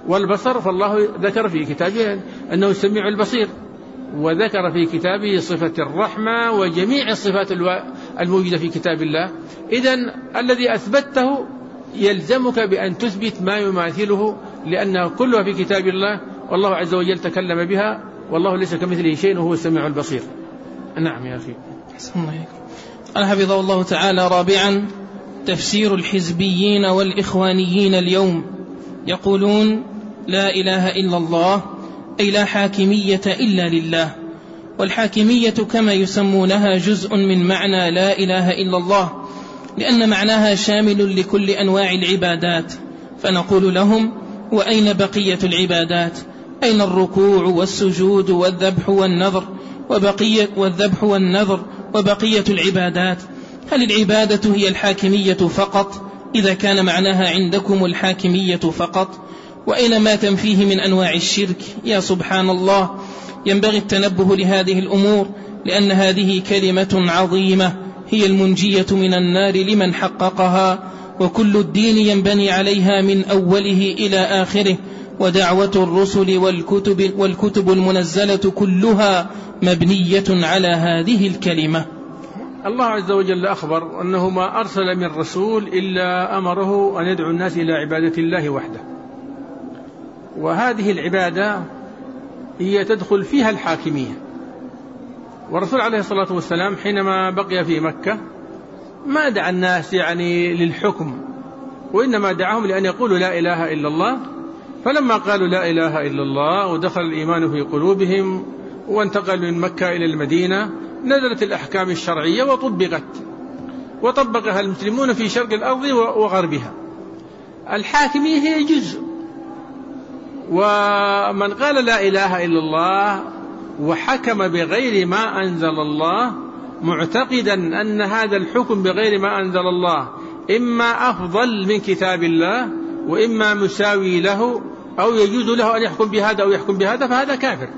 والبصر فالله ذكر في كتابه أنه السميع البصير، وذكر في كتابه صفة الرحمة وجميع الصفات الموجودة في كتاب الله. إذن الذي أثبته يلزمك بأن تثبت ما يماثله، لأنها كلها في كتاب الله، والله عز وجل تكلم بها، والله ليس كمثله شيء وهو السميع البصير. نعم يا أخي. قال حفظه الله تعالى: رابعا، تفسير الحزبيين والإخوانيين اليوم، يقولون لا إله إلا الله، أي لا حاكمية إلا لله. والحاكمية كما يسمونها جزء من معنى لا إله إلا الله، لأن معناها شامل لكل أنواع العبادات. فنقول لهم: وأين بقية العبادات؟ أين الركوع والسجود والذبح والنذر وبقية العبادات؟ هل العبادة هي الحاكمية فقط إذا كان معناها عندكم الحاكمية فقط؟ وأين ما تنفيه من أنواع الشرك؟ يا سبحان الله، ينبغي التنبه لهذه الأمور، لأن هذه كلمة عظيمة هي المنجية من النار لمن حققها، وكل الدين ينبني عليها من أوله إلى آخره، ودعوة الرسل والكتب المنزلة كلها مبنية على هذه الكلمة. الله عز وجل أخبر أنه ما أرسل من رسول إلا أمره أن يدعو الناس إلى عبادة الله وحده، وهذه العبادة هي تدخل فيها الحاكمية. والرسول عليه الصلاة والسلام حينما بقي في مكة ما دعا الناس للحكم، وإنما دعاهم لأن يقولوا لا إله إلا الله. فلما قالوا لا إله إلا الله ودخل الإيمان في قلوبهم وانتقلوا من مكة إلى المدينة، نزلت الأحكام الشرعية وطبقها المسلمون في شرق الأرض وغربها. الحاكمية هي جزء، ومن قال لا إله إلا الله وحكم بغير ما أنزل الله معتقدا أن هذا الحكم بغير ما أنزل الله إما أفضل من كتاب الله وإما مساوي له أو يجوز له أن يحكم بهذا أو يحكم بهذا، فهذا كافر.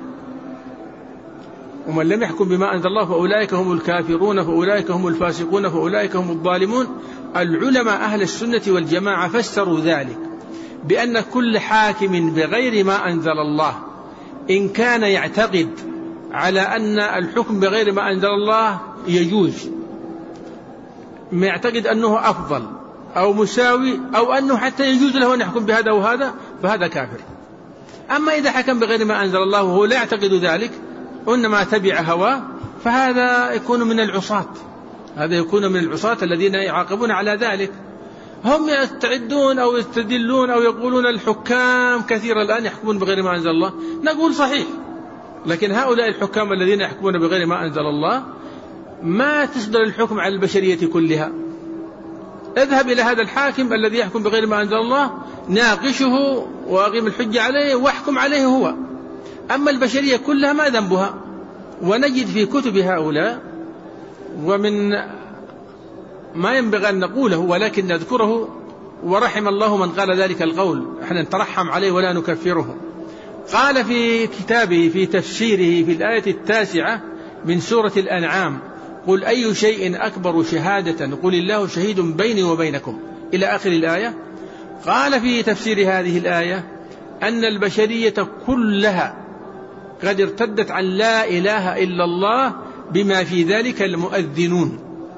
ومن لم يحكم بما أنزل الله فأولئك هم الكافرون، فأولئك هم الفاسقون، فأولئك هم الظالمون. العلماء أهل السنة والجماعة فسروا ذلك بأن كل حاكم بغير ما أنزل الله إن كان يعتقد على أن الحكم بغير ما أنزل الله يجوز، ما يعتقد أنه أفضل أو مساوي أو أنه حتى يجوز له أن يحكم بهذا وهذا، فهذا كافر. أما إذا حكم بغير ما أنزل الله وهو لا يعتقد ذلك وإنما تبع هواه، فهذا يكون من العصاة، هذا يكون من العصاة الذين يعاقبون على ذلك. هم يستعدون أو يستدلون أو يقولون الحكام كثير الآن يحكمون بغير ما أنزل الله، نقول صحيح، لكن هؤلاء الحكام الذين يحكمون بغير ما أنزل الله ما تصدر الحكم على البشرية كلها. اذهب إلى هذا الحاكم الذي يحكم بغير ما أنزل الله، ناقشه وأقيم الحجة عليه واحكم عليه هو. أما البشرية كلها ما ذنبها؟ ونجد في كتب هؤلاء، ومن ما ينبغي أن نقوله ولكن نذكره، ورحم الله من قال ذلك القول، احنا نترحم عليه ولا نكفره. قال في كتابه في تفسيره في الآية 9 من سورة الأنعام: قل أي شيء أكبر شهادة قل الله شهيد بيني وبينكم، إلى آخر الآية. قال في تفسير هذه الآية أن البشرية كلها قد ارتدت عن لا إله إلا الله بما في ذلك المؤذنون.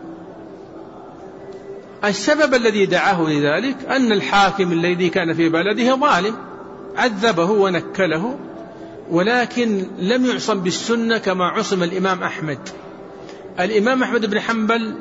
السبب الذي دعاه لذلك أن الحاكم الذي كان في بلده ظالم عذبه ونكله، ولكن لم يعصم بالسنة كما عصم الإمام أحمد. الإمام أحمد بن حنبل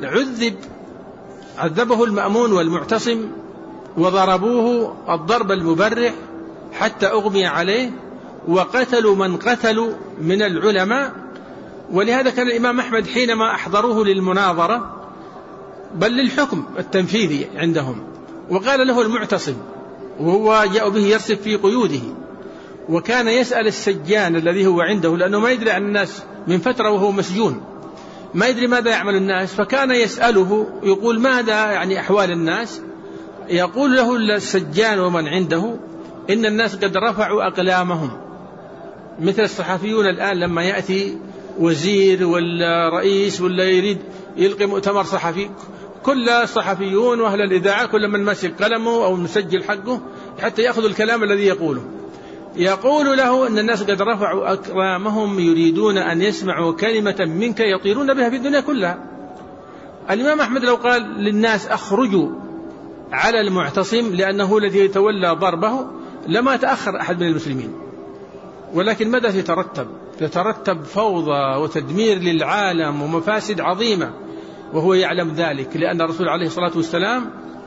عذبه المأمون والمعتصم وضربوه الضرب المبرح حتى أغمي عليه، وقتلوا من قتلوا من العلماء. ولهذا كان الإمام أحمد حينما أحضروه للمناظرة بل للحكم التنفيذي عندهم، وقال له المعتصم وهو جاء به يرسف في قيوده، وكان يسأل السجان الذي هو عنده، لأنه ما يدري عن الناس من فترة وهو مسجون، ما يدري ماذا يعمل الناس، فكان يسأله يقول ماذا أحوال الناس. يقول له السجان ومن عنده إن الناس قد رفعوا أقلامهم، مثل الصحفيون الآن لما يأتي وزير ولا رئيس ولا يريد يلقي مؤتمر صحفي، كل الصحفيون وأهل الإذاعة كل من ماسك قلمه أو مسجل حقه حتى يأخذ الكلام الذي يقوله. يقول له أن الناس قد رفعوا أكرامهم يريدون أن يسمعوا كلمة منك يطيرون بها في الدنيا كلها. الإمام أحمد لو قال للناس أخرجوا على المعتصم لأنه الذي يتولى ضربه لما تأخر أحد من المسلمين، ولكن ماذا يترتب فوضى وتدمير للعالم ومفاسد عظيمة، وهو يعلم ذلك، لأن الرسول عليه الصلاة والسلام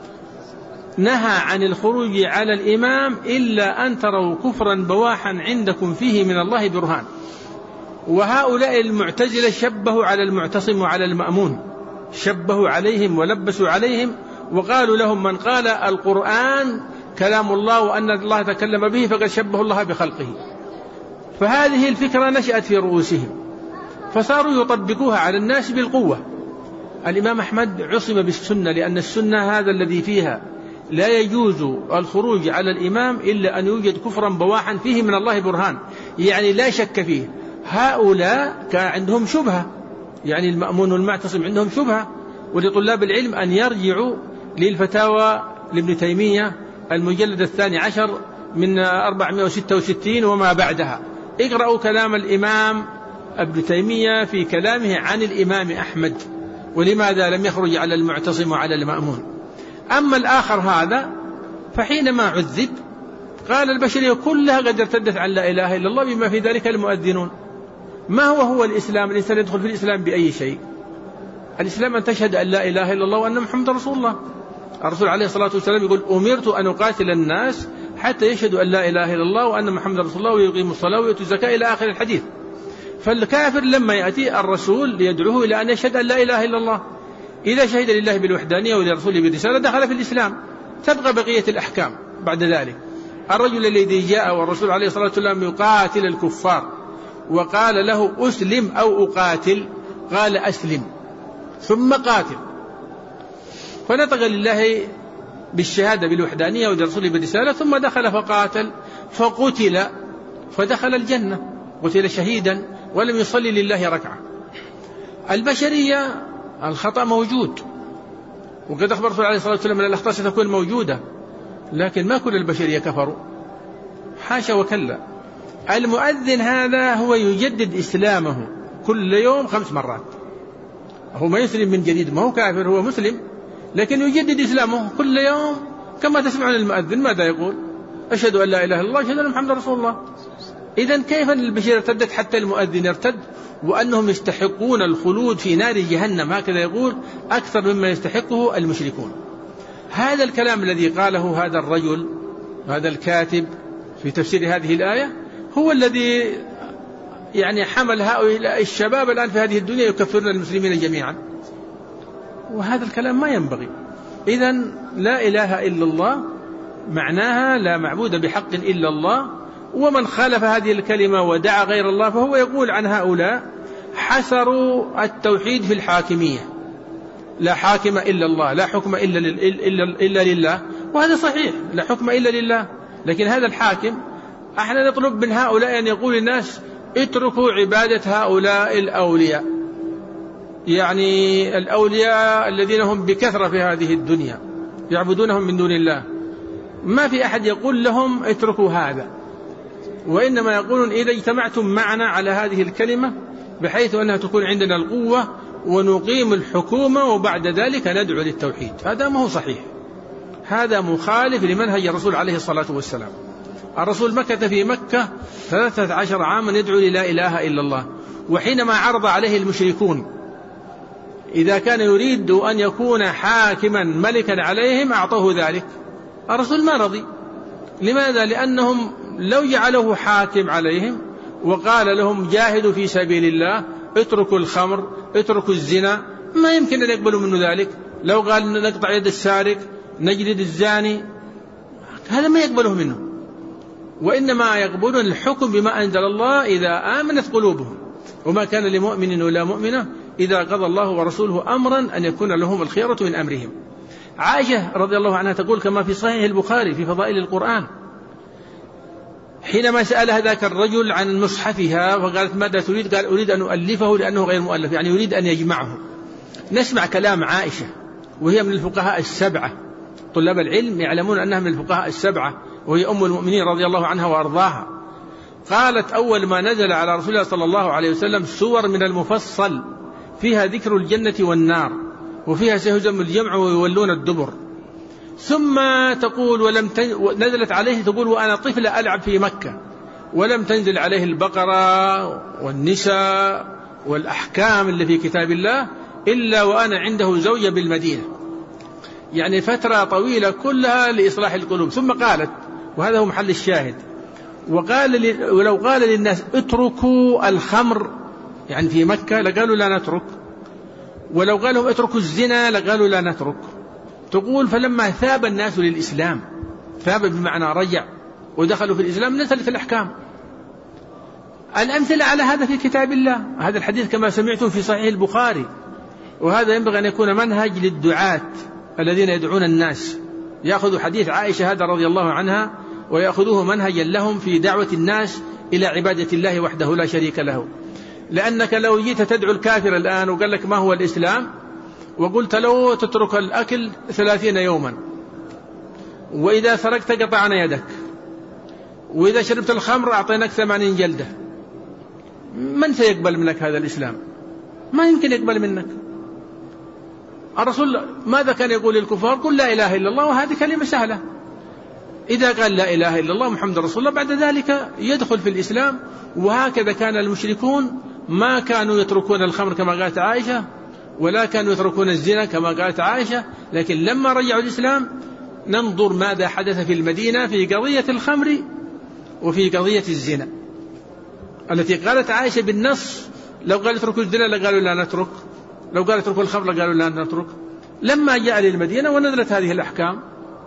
نهى عن الخروج على الإمام إلا أن تروا كفرا بواحا عندكم فيه من الله برهان. وهؤلاء المعتزلة شبهوا على المعتصم وعلى المأمون، شبهوا عليهم ولبسوا عليهم، وقالوا لهم من قال القرآن كلام الله وأن الله تكلم به فقد شبه الله بخلقه. فهذه الفكرة نشأت في رؤوسهم فصاروا يطبقوها على الناس بالقوة. الإمام أحمد عصم بالسنة، لأن السنة هذا الذي فيها لا يجوز الخروج على الإمام إلا أن يوجد كفرا بواحا فيه من الله برهان، يعني لا شك فيه. هؤلاء كان عندهم شبهة، يعني المأمون والمعتصم عندهم شبهة. ولطلاب العلم أن يرجعوا للفتاوى لابن تيمية المجلد 12 من 466 وما بعدها، اقرأوا كلام الإمام ابن تيمية في كلامه عن الإمام أحمد ولماذا لم يخرج على المعتصم وعلى المأمون. أما الآخر هذا فحينما عذب قال البشرية كلها قد ارتدت عن لا إله إلا الله بما في ذلك المؤذنون. ما هو الإسلام؟ الإنسان يدخل في الإسلام بأي شيء؟ الإسلام أن تشهد أن لا إله إلا الله وأن محمد رسول الله. الرسول عليه الصلاة والسلام يقول أمرت أن أقاتل الناس حتى يشهدوا أن لا إله إلا الله وأن محمد رسول الله ويقيموا الصلاة ويؤتوا الزكاة إلى آخر الحديث. فالكافر لما يأتي الرسول يدعوه إلى أن يشهد أن لا إله إلا الله، إذا شهد لله بالوحدانية ولرسوله بالرسالة دخل في الإسلام، تبقى بقية الأحكام بعد ذلك. الرجل الذي جاء والرسول عليه الصلاة والسلام يقاتل الكفار وقال له أسلم أو أقاتل، قال أسلم ثم قاتل، فنطق لله بالشهادة بالوحدانية ولرسوله بالرسالة، ثم دخل فقاتل فقتل فدخل الجنة، قتل شهيدا ولم يصلي لله ركعة. البشرية الخطأ موجود، وقد أخبر الرسول عليه الصلاة والسلام أن الأخطاء ستكون موجودة، لكن ما كل البشرية كفروا، حاشا وكلا. المؤذن هذا هو يجدد إسلامه كل يوم 5 مرات، هو ما يسلم من جديد، ما هو كافر، هو مسلم لكن يجدد إسلامه كل يوم. كما تسمعون المؤذن ماذا يقول؟ أشهد أن لا إله إلا الله أشهد أن محمد رسول الله. إذن كيف البشرية ارتدت حتى المؤذن ارتد، وأنهم يستحقون الخلود في نار جهنم، هكذا يقول، أكثر مما يستحقه المشركون. هذا الكلام الذي قاله هذا الرجل هذا الكاتب في تفسير هذه الآية هو الذي يعني حمل هؤلاء الشباب الآن في هذه الدنيا يكفرون المسلمين جميعا، وهذا الكلام ما ينبغي. إذن لا إله إلا الله معناها لا معبود بحق إلا الله، ومن خالف هذه الكلمة ودعا غير الله فهو يقول عن هؤلاء حسروا التوحيد في الحاكمية، لا حاكم إلا الله، لا حكم إلا لله، وهذا صحيح، لا حكم إلا لله، لكن هذا الحاكم احنا نطلب من هؤلاء أن يقول الناس اتركوا عبادة هؤلاء الأولياء، يعني الأولياء الذين هم بكثرة في هذه الدنيا يعبدونهم من دون الله، ما في أحد يقول لهم اتركوا هذا، وإنما يقولون إذا اجتمعتم معنا على هذه الكلمة بحيث أنها تكون عندنا القوة ونقيم الحكومة وبعد ذلك ندعو للتوحيد. هذا ما هو صحيح، هذا مخالف لمنهج الرسول عليه الصلاة والسلام. الرسول مكث في مكة 13 عاما يدعو للا إله إلا الله، وحينما عرض عليه المشركون إذا كان يريد أن يكون حاكما ملكا عليهم أعطوه ذلك، الرسول ما رضي. لماذا؟ لأنهم لو جعله حاكم عليهم وقال لهم جاهدوا في سبيل الله، اتركوا الخمر، اتركوا الزنا، ما يمكن أن يقبلوا منه ذلك. لو قال نقطع يد السارق، نجلد الزاني، هذا ما يقبله منه، وإنما يقبلون الحكم بما أنزل الله إذا آمنت قلوبهم، وما كان لمؤمن ولا مؤمنة إذا قضى الله ورسوله أمرا أن يكون لهم الخيرة من أمرهم. عائشة رضي الله عنها تقول كما في صحيح البخاري في فضائل القرآن، حينما سألها ذاك الرجل عن مصحفها وقالت ماذا تريد؟ قال أريد أن أؤلفه لأنه غير مؤلف، يعني يريد أن يجمعه. نسمع كلام عائشة وهي من الفقهاء السبعة، طلاب العلم يعلمون أنها من الفقهاء السبعة، وهي أم المؤمنين رضي الله عنها وأرضاها، قالت أول ما نزل على رسول الله صلى الله عليه وسلم سور من المفصل فيها ذكر الجنة والنار، وفيها سيهزم الجمع ويولون الدبر. ثم تقول نزلت عليه تقول وأنا طفلة ألعب في مكة، ولم تنزل عليه البقرة والنساء والأحكام اللي في كتاب الله إلا وأنا عنده زوجة بالمدينة، يعني فترة طويلة كلها لإصلاح القلوب. ثم قالت، وهذا هو محل الشاهد، ولو قال للناس اتركوا الخمر يعني في مكة لقالوا لا نترك، ولو قالوا اتركوا الزنا لقالوا لا نترك. تقول فلما ثاب الناس للإسلام، ثاب بمعنى رجع ودخلوا في الإسلام، نزلت الأحكام. الأمثلة على هذا في كتاب الله. هذا الحديث كما سمعتم في صحيح البخاري، وهذا ينبغي أن يكون منهج للدعاة الذين يدعون الناس، يأخذوا حديث عائشة هذا رضي الله عنها ويأخذوه منهجا لهم في دعوة الناس إلى عبادة الله وحده لا شريك له. لأنك لو جيت تدعو الكافر الآن وقال لك ما هو الإسلام، وقلت له تترك الأكل 30 يوما، وإذا سرقت قطعنا يدك، وإذا شربت الخمر أعطيناك 80 جلدة، من سيقبل منك هذا الإسلام؟ ما يمكن يقبل منك. الرسول ماذا كان يقول للكفار؟ قل لا إله إلا الله، وهذه كلمة سهلة. إذا قال لا إله إلا الله محمد رسول الله بعد ذلك يدخل في الإسلام. وهكذا كان المشركون، ما كانوا يتركون الخمر كما قالت عائشة، ولا كانوا يتركون الزنا كما قالت عائشة، لكن لما رجعوا الإسلام ننظر ماذا حدث في المدينة في قضية الخمر وفي قضية الزنا، التي قالت عائشة بالنص لو قال اتركوا الزنا لقالوا لا نترك، لو قال اتركوا الخمر لقالوا لا نترك. لما جاء للمدينة ونزلت هذه الأحكام،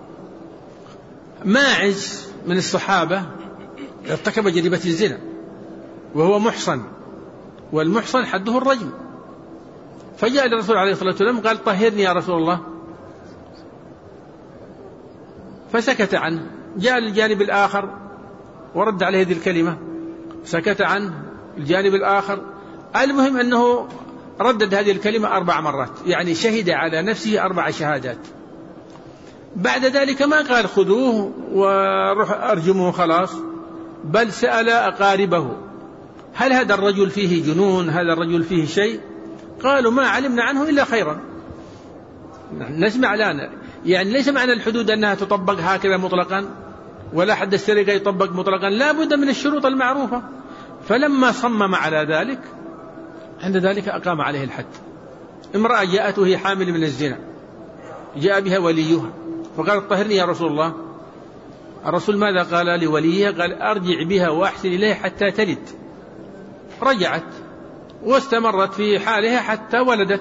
ماعز من الصحابة ارتكب جريمة الزنا وهو محصن، والمحصن حده الرجم، فجاء للرسول عليه الصلاة والسلام قال طهرني يا رسول الله، فسكت عنه. جاء للجانب الآخر ورد عليه هذه الكلمة، سكت عنه الجانب الآخر. المهم أنه ردد هذه الكلمة 4 مرات، يعني شهد على نفسه 4 شهادات. بعد ذلك ما قال خذوه وروح أرجموه خلاص، بل سأل أقاربه هل هذا الرجل فيه جنون، هذا الرجل فيه شيء؟ قالوا ما علمنا عنه إلا خيرا. نسمع لنا، يعني ليس معنى الحدود أنها تطبق هكذا مطلقا، ولا حد السرقة يطبق مطلقا، لا بد من الشروط المعروفة. فلما صمم على ذلك عند ذلك أقام عليه الحد. امرأة جاءته هي حامل من الزنا، جاء بها وليها فقالت طهرني يا رسول الله. الرسول ماذا قال لوليها؟ قال أرجع بها وأحسن إليها حتى تلد. رجعت واستمرت في حالها حتى ولدت،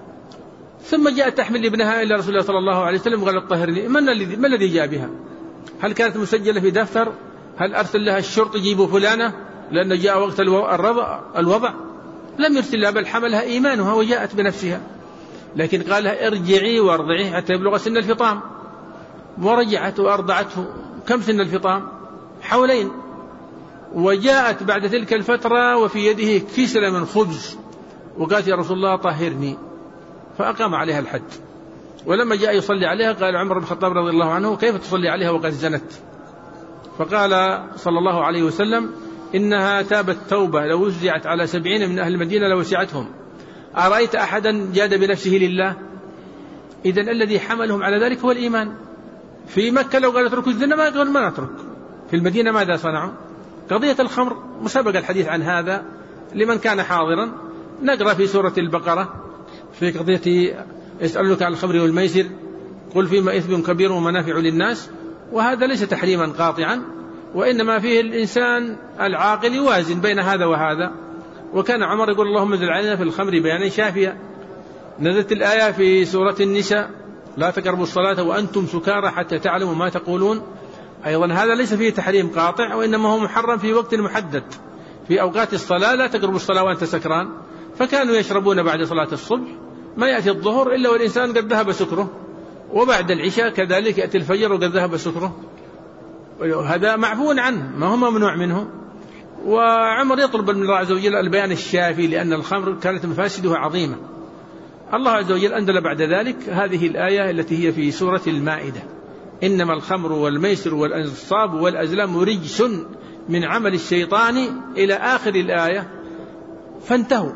ثم جاءت تحمل ابنها إلى رسول الله صلى الله عليه وسلم وقالت طهرني. ما الذي جاء بها؟ هل كانت مسجلة في دفتر؟ هل أرسل لها الشرطة يجيبوا فلانة لأنه جاء وقت الوضع؟ لم يرسل لها، بل حملها إيمانها وجاءت بنفسها. لكن قال لها ارجعي وارضعيه حتى يبلغ سن الفطام، ورجعت وأرضعته. كم سن الفطام؟ 2 حولين. وجاءت بعد تلك الفترة وفي يده كسرة من خبز، وقالت يا رسول الله طهرني، فأقام عليها الحد. ولما جاء يصلي عليها قال عمر بن الخطاب رضي الله عنه كيف تصلي عليها وقد زنت؟ فقال صلى الله عليه وسلم إنها تابت توبة لو وزعت على 70 من أهل المدينة لوسعتهم. أرأيت أحدا جاد بنفسه لله؟ إذن الذي حملهم على ذلك هو الإيمان. في مكة لو قال اتركوا الزنا ما قالوا ما نترك، في المدينة ماذا صنعوا؟ قضية الخمر مسبق الحديث عن هذا لمن كان حاضرا، نقرأ في سورة البقرة في قضية يسألونك عن الخمر والميسر قل فيما إثم كبير ومنافع للناس. وهذا ليس تحريما قاطعا، وإنما فيه الإنسان العاقل يوازن بين هذا وهذا. وكان عمر يقول اللهم انزل علينا في الخمر بيانا شافيا. نزلت الآية في سورة النساء لا تقربوا الصلاة وأنتم سكارى حتى تعلموا ما تقولون. أيضا هذا ليس فيه تحريم قاطع، وإنما هو محرم في وقت محدد في أوقات الصلاة. لا تقربوا الصلاة وأنت سكران، فكانوا يشربون بعد صلاة الصبح، ما يأتي الظهر إلا والإنسان قد ذهب سكره، وبعد العشاء كذلك يأتي الفجر وقد ذهب سكره. هذا معفو عنه، ما هو ممنوع منه. وعمر يطلب من الله عز وجل البيان الشافي، لأن الخمر كانت مفاسدها عظيمة. الله عز وجل أنزل بعد ذلك هذه الآية التي هي في سورة المائدة: إنما الخمر والميسر والأنصاب والأزلام رجس من عمل الشيطان إلى آخر الآية، فانتهوا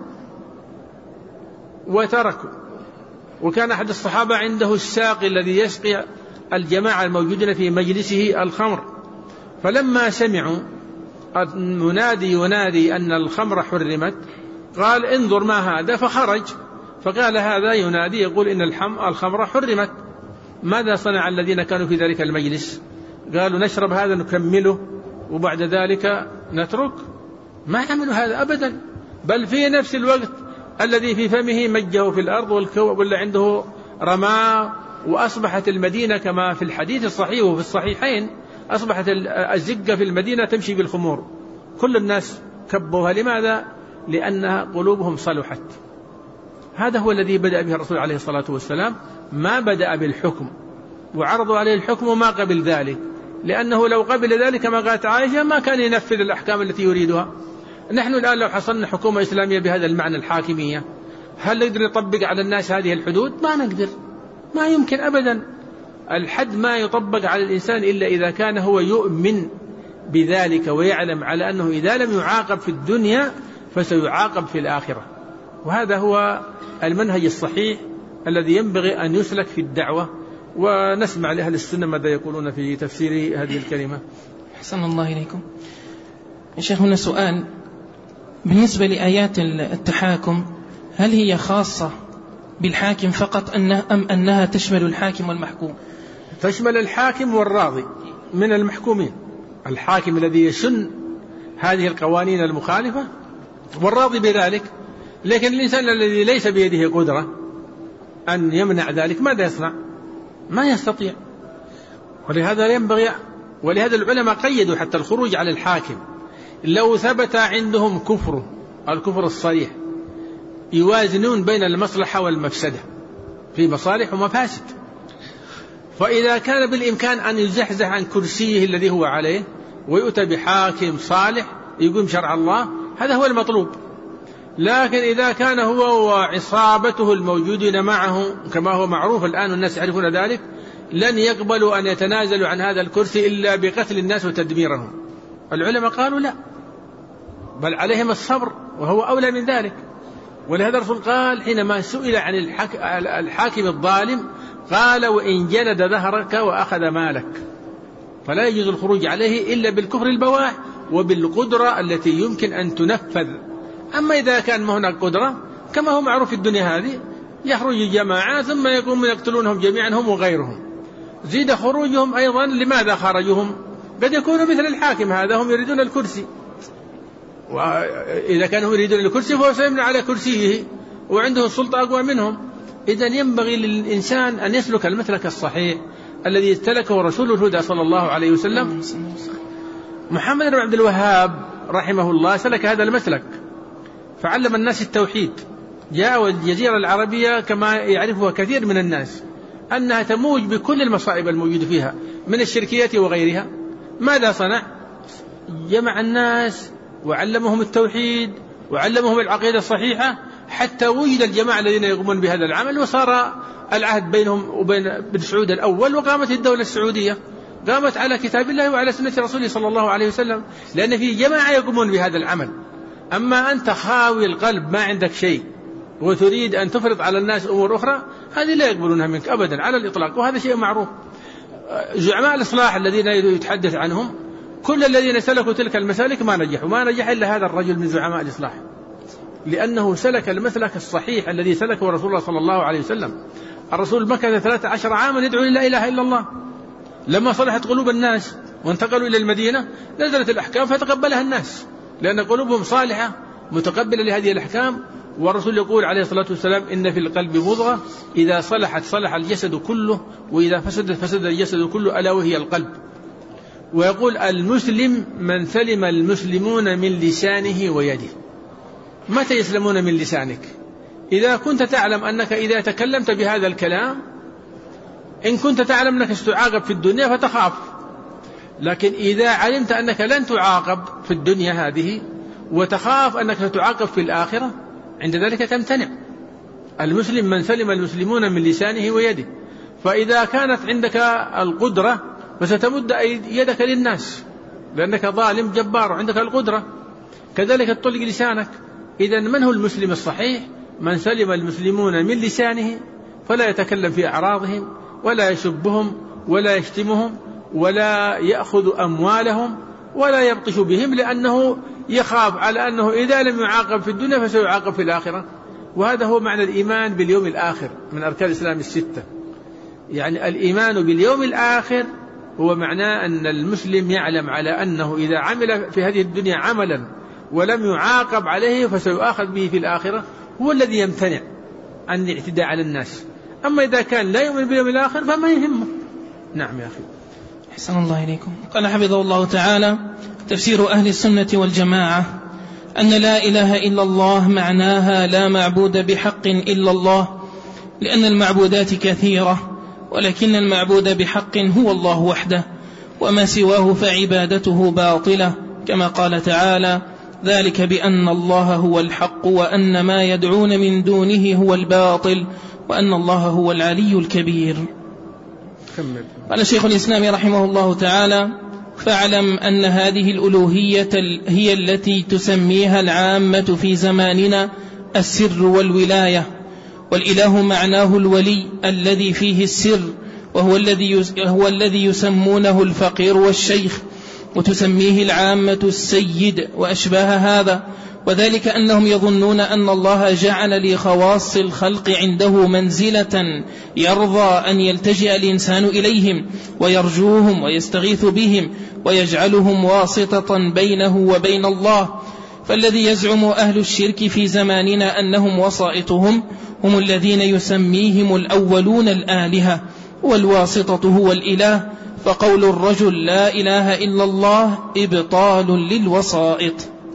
وتركوا. وكان أحد الصحابة عنده الساقي الذي يسقي الجماعة الموجودين في مجلسه الخمر، فلما سمعوا المنادي ينادي أن الخمر حرمت قال انظر ما هذا، فخرج فقال هذا ينادي يقول إن الخمر حرمت. ماذا صنع الذين كانوا في ذلك المجلس؟ قالوا نشرب هذا نكمله وبعد ذلك نترك؟ ما عملوا هذا أبدا، بل في نفس الوقت الذي في فمه مجه في الأرض واللي عنده رماه، وأصبحت المدينة كما في الحديث الصحيح وفي الصحيحين أصبحت الزقة في المدينة تمشي بالخمور، كل الناس كبوها. لماذا؟ لأنها قلوبهم صلحت. هذا هو الذي بدأ به الرسول عليه الصلاة والسلام، ما بدأ بالحكم وعرضوا عليه الحكم وما قبل ذلك، لأنه لو قبل ذلك ما قالت عائشة ما كان ينفذ الأحكام التي يريدها. نحن الآن لو حصلنا حكومة إسلامية بهذا المعنى الحاكمية، هل نقدر نطبق على الناس هذه الحدود؟ ما نقدر، ما يمكن أبدا. الحد ما يطبق على الإنسان إلا إذا كان هو يؤمن بذلك ويعلم على أنه إذا لم يعاقب في الدنيا فسيعاقب في الآخرة. وهذا هو المنهج الصحيح الذي ينبغي أن يسلك في الدعوة. ونسمع لأهل السنة ماذا يقولون في تفسير هذه الكلمة. أحسن الله إليكم. شيخ هنا سؤال بالنسبة لآيات التحاكم، هل هي خاصة بالحاكم فقط أم أنها تشمل الحاكم والمحكوم؟ تشمل الحاكم والراضي من المحكومين، الحاكم الذي يسن هذه القوانين المخالفة والراضي بذلك. لكن الإنسان الذي ليس بيده قدرة أن يمنع ذلك ماذا يصنع؟ ما يستطيع. ولهذا العلماء قيدوا حتى الخروج على الحاكم لو ثبت عندهم كفره، الكفر الصريح، يوازنون بين المصلحة والمفسدة، في مصالح ومفاسد. فإذا كان بالإمكان أن يزحزح عن كرسيه الذي هو عليه ويؤتى بحاكم صالح يقوم شرع الله، هذا هو المطلوب. لكن إذا كان هو وعصابته الموجودين معه كما هو معروف الآن والناس يعرفون ذلك، لن يقبلوا أن يتنازلوا عن هذا الكرسي إلا بقتل الناس وتدميرهم. العلماء قالوا لا، بل عليهم الصبر وهو أولى من ذلك. ولهذا الرسول قال حينما سئل عن الحاكم الظالم قال وإن جلد ظهرك وأخذ مالك، فلا يجوز الخروج عليه إلا بالكفر البواح وبالقدرة التي يمكن أن تنفذ. أما إذا كان ما هناك قدرة كما هو معروف في الدنيا هذه، يخرج جماعة ثم يقومون يقتلونهم جميعا هم وغيرهم. زيد خروجهم أيضا، لماذا خرجهم؟ قد يكونوا مثل الحاكم هذا، هم يريدون الكرسي، وإذا كانوا يريدون الكرسي فهو سيمنع على كرسيه وعنده السلطة أقوى منهم. إذن ينبغي للإنسان أن يسلك المسلك الصحيح الذي سلكه رسول الهدى صلى الله عليه وسلم. محمد بن عبد الوهاب رحمه الله سلك هذا المسلك، فعلم الناس التوحيد. جاء الجزيرة العربية كما يعرفها كثير من الناس أنها تموج بكل المصائب الموجودة فيها من الشركيات وغيرها. ماذا صنع؟ جمع الناس وعلمهم التوحيد وعلمهم العقيدة الصحيحة، حتى وجد الجماعة الذين يقومون بهذا العمل، وصار العهد بينهم وبين بن سعود الأول، وقامت الدولة السعودية، قامت على كتاب الله وعلى سنة رسوله صلى الله عليه وسلم، لأن في جماعة يقومون بهذا العمل. أما أنت خاوي القلب ما عندك شيء وتريد أن تفرض على الناس أمور أخرى، هذه لا يقبلونها منك أبدا على الإطلاق، وهذا شيء معروف. زعماء الإصلاح الذين يتحدث عنهم كل الذين سلكوا تلك المسالك ما نجحوا، ما نجح إلا هذا الرجل من زعماء الإصلاح، لأنه سلك المسلك الصحيح الذي سلكه رسول الله صلى الله عليه وسلم. الرسول مكث 13 عاما يدعو لا إله إلا الله. لما صلحت قلوب الناس وانتقلوا إلى المدينة نزلت الأحكام فتقبلها الناس، لأن قلوبهم صالحة متقبلة لهذه الأحكام. والرسول يقول عليه الصلاة والسلام إن في القلب مضغة إذا صلحت صلح الجسد كله وإذا فسدت فسد الجسد كله ألا وهي القلب. ويقول المسلم من سلم المسلمون من لسانه ويده. متى يسلمون من لسانك؟ إذا كنت تعلم أنك إذا تكلمت بهذا الكلام، إن كنت تعلم أنك ستعاقب في الدنيا فتخاف، لكن إذا علمت أنك لن تعاقب في الدنيا هذه وتخاف أنك ستعاقب في الآخرة، عند ذلك تمتنع. المسلم من سلم المسلمون من لسانه ويده. فإذا كانت عندك القدرة فستمد يدك للناس لأنك ظالم جبار وعندك القدرة. كذلك تطلق لسانك. إذن من هو المسلم الصحيح؟ من سلم المسلمون من لسانه فلا يتكلم في أعراضهم ولا يسبهم ولا يشتمهم ولا يأخذ أموالهم ولا يبطش بهم، لأنه يخاف على أنه إذا لم يعاقب في الدنيا فسيعاقب في الآخرة. وهذا هو معنى الإيمان باليوم الآخر من أركان الإسلام الستة. يعني الإيمان باليوم الآخر هو معناه أن المسلم يعلم على أنه إذا عمل في هذه الدنيا عملا ولم يعاقب عليه فسيؤاخذ به في الآخرة، هو الذي يمتنع عن الاعتداء على الناس. أما إذا كان لا يؤمن باليوم الآخر فما يهمه. نعم يا أخي. أحسن الله إليكم. قال حفظه الله تعالى: تفسير أهل السنة والجماعة أن لا إله إلا الله معناها لا معبود بحق إلا الله، لأن المعبودات كثيرة، ولكن المعبود بحق هو الله وحده، وما سواه فعبادته باطلة، كما قال تعالى: ذلك بأن الله هو الحق وأن ما يدعون من دونه هو الباطل وأن الله هو العلي الكبير. قال شيخ الإسلام رحمه الله تعالى: فاعلم أن هذه الألوهية هي التي تسميها العامة في زماننا السر والولاية، والإله معناه الولي الذي فيه السر، وهو الذي يسمونه الفقير والشيخ، وتسميه العامة السيد وأشباه هذا. وذلك أنهم يظنون أن الله جعل لخواص الخلق عنده منزلة يرضى أن يلتجئ الإنسان إليهم ويرجوهم ويستغيث بهم ويجعلهم واسطة بينه وبين الله. فالذي يزعم أهل الشرك في زماننا أنهم وسائطهم هم الذين يسميهم الأولون الآلهة، والواسطة هو الإله، فقول الرجل لا إله إلا الله إبطال للوسائط.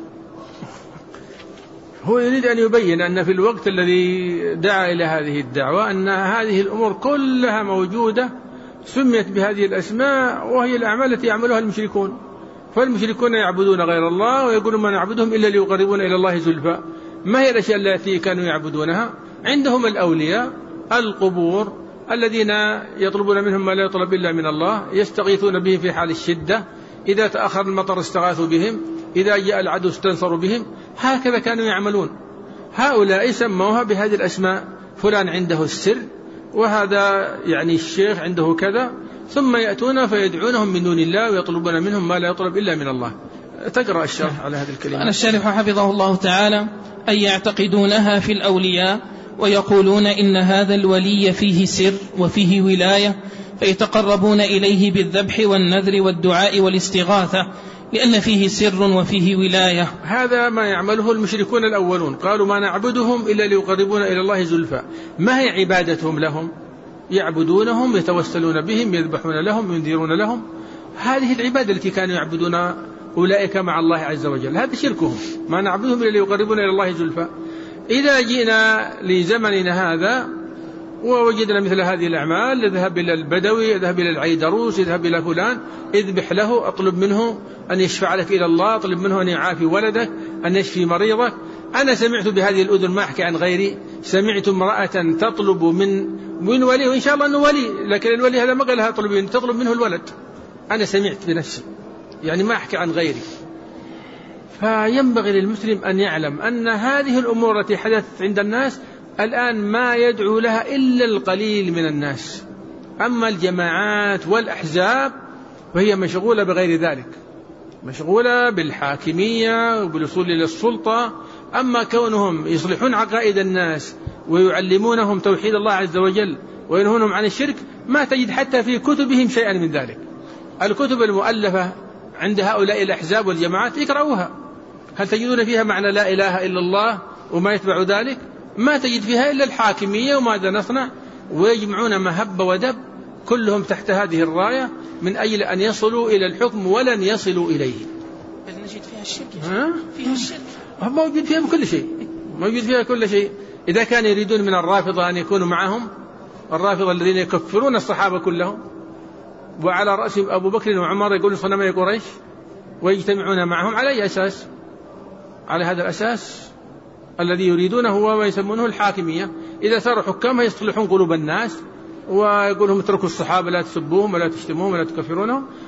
هو يريد أن يبين أن في الوقت الذي دعا إلى هذه الدعوة أن هذه الأمور كلها موجودة سميت بهذه الأسماء، وهي الأعمال التي يعملها المشركون. فالمشركون يعبدون غير الله ويقولون ما نعبدهم إلا ليقربون إلى الله زلفى. ما هي الأشياء التي كانوا يعبدونها؟ عندهم الأولياء، القبور الذين يطلبون منهم ما لا يطلب إلا من الله، يستغيثون به في حال الشدة، إذا تأخر المطر استغاثوا بهم، إذا جاء العدو استنصروا بهم. هكذا كانوا يعملون. هؤلاء سموها بهذه الأسماء: فلان عنده السر، وهذا يعني الشيخ عنده كذا، ثم يأتون فيدعونهم من دون الله ويطلبون منهم ما لا يطلب إلا من الله. تقرأ الشرح على هذه الكلمة. أنا الشارح حفظه الله تعالى: أي يعتقدونها في الأولياء، ويقولون إن هذا الولي فيه سر وفيه ولاية، فيتقربون إليه بالذبح والنذر والدعاء والاستغاثة، لأن فيه سر وفيه ولاية. هذا ما يعمله المشركون الأولون، قالوا ما نعبدهم إلا ليقربون إلى الله زلفى. ما هي عبادتهم لهم؟ يعبدونهم، يتوسلون بهم، يذبحون لهم، ينذرون لهم. هذه العبادة التي كانوا يعبدون أولئك مع الله عز وجل، هذا شركهم. ما نعبدهم إلا ليقربون إلى الله زلفى. إذا جئنا لزمننا هذا ووجدنا مثل هذه الأعمال، اذهب إلى البدوي، اذهب إلى العيدروس، اذهب إلى فلان، اذبح له، اطلب منه أن يشفع لك إلى الله، اطلب منه أن يعافي ولدك، أن يشفي مريضك. أنا سمعت بهذه الأذن، ما أحكي عن غيري، سمعت امرأة تطلب من ولي، وإن شاء الله أنه ولي، لكن الولي هذا ما قالها تطلب منه الولد. أنا سمعت بنفسي، يعني ما أحكي عن غيري. فينبغي للمسلم أن يعلم أن هذه الأمور التي حدثت عند الناس الآن ما يدعو لها إلا القليل من الناس. أما الجماعات والأحزاب فهي مشغولة بغير ذلك، مشغولة بالحاكمية وبالوصول إلى السلطة. أما كونهم يصلحون عقائد الناس ويعلمونهم توحيد الله عز وجل وينهونهم عن الشرك، ما تجد حتى في كتبهم شيئا من ذلك. الكتب المؤلفة عند هؤلاء الأحزاب والجماعات يقرأوها، هل تجدون فيها معنى لا إله إلا الله وما يتبع ذلك؟ ما تجد فيها إلا الحاكمية وماذا نصنع، ويجمعون مهب ودب كلهم تحت هذه الراية من أجل أن يصلوا إلى الحكم ولن يصلوا إليه. بل نجد فيها الشرك، فيها الشرك موجود فيها كل شيء، موجود فيها كل شيء. إذا كانوا يريدون من الرافضة أن يكونوا معهم، الرافضة الذين يكفرون الصحابة كلهم وعلى رأسهم أبو بكر وعمر يقولون صنمي قريش، ويجتمعون معهم على أي أساس؟ على هذا الأساس الذي يريدونه هو ما يسمونه الحاكمية. إذا صاروا حكام يصلحون قلوب الناس ويقولهم اتركوا الصحابة، لا تسبوهم ولا تشتموهم ولا تكفرونهم.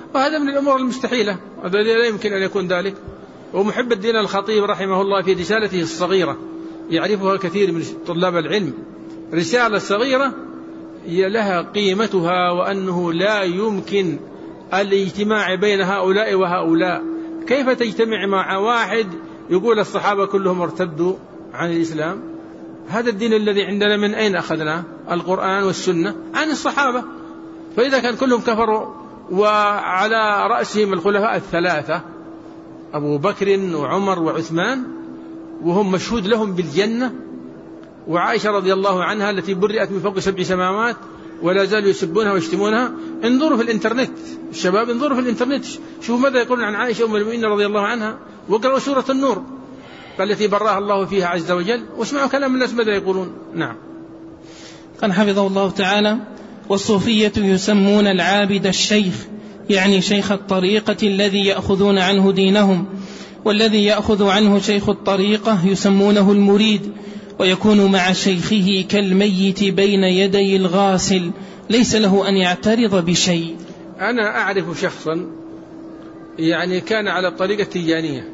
وهذا من الأمور المستحيلة، هذا لا يمكن أن يكون ذلك. ومحب الدين الخطيب رحمه الله في رسالته الصغيرة يعرفها كثير من طلاب العلم، رسالة صغيرة هي لها قيمتها، وأنه لا يمكن الاجتماع بين هؤلاء وهؤلاء. كيف تجتمع مع واحد يقول الصحابة كلهم ارتدوا عن الإسلام؟ هذا الدين الذي عندنا من أين أخذناه؟ القرآن والسنة عن الصحابة. فإذا كان كلهم كفروا وعلى رأسهم الخلفاء الثلاثة أبو بكر وعمر وعثمان، وهم مشهود لهم بالجنة، وعائشة رضي الله عنها التي برئت من فوق 7 سماوات ولا زالوا يسبونها ويشتمونها. انظروا في الإنترنت، الشباب انظروا في الإنترنت، شوفوا ماذا يقولون عن عائشة أم المؤمنين رضي الله عنها، وقرأوا سورة النور التي براها الله فيها عز وجل، واسمعوا كلام الناس ماذا يقولون. نعم. قال حفظه الله تعالى: والصوفية يسمون العابد الشيخ، يعني شيخ الطريقة الذي يأخذون عنه دينهم، والذي يأخذ عنه شيخ الطريقة يسمونه المريد، ويكون مع شيخه كالميت بين يدي الغاسل، ليس له أن يعترض بشيء. أنا أعرف شخصا يعني كان على الطريقة التيجانية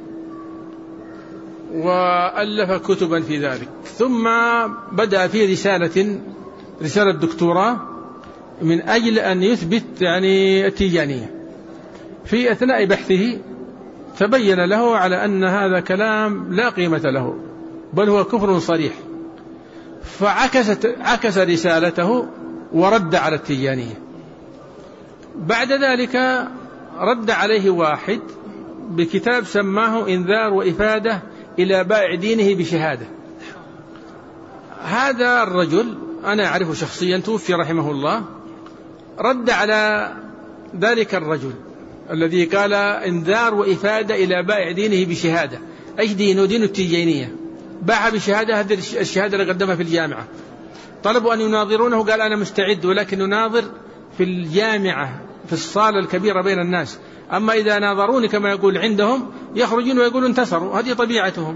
وألف كتبا في ذلك، ثم بدأ في رسالة دكتوراه من أجل أن يثبت يعني التيجانية. في أثناء بحثه تبين له على أن هذا كلام لا قيمة له، بل هو كفر صريح، فعكس رسالته ورد على التيجانية. بعد ذلك رد عليه واحد بكتاب سماه إنذار وإفادة إلى بائع دينه بشهادة. هذا الرجل أنا أعرفه شخصيا، توفي رحمه الله، رد على ذلك الرجل الذي قال إنذار وإفادة إلى بائع دينه بشهادة. أيش دينه؟ دين التيجانية، باع بشهادة، هذه الشهادة اللي قدمها في الجامعة. طلبوا أن يناظرونه، قال أنا مستعد، ولكن نناظر في الجامعة في الصالة الكبيرة بين الناس، أما إذا ناظروني كما يقول عندهم يخرجون ويقولوا انتصروا، هذه طبيعتهم.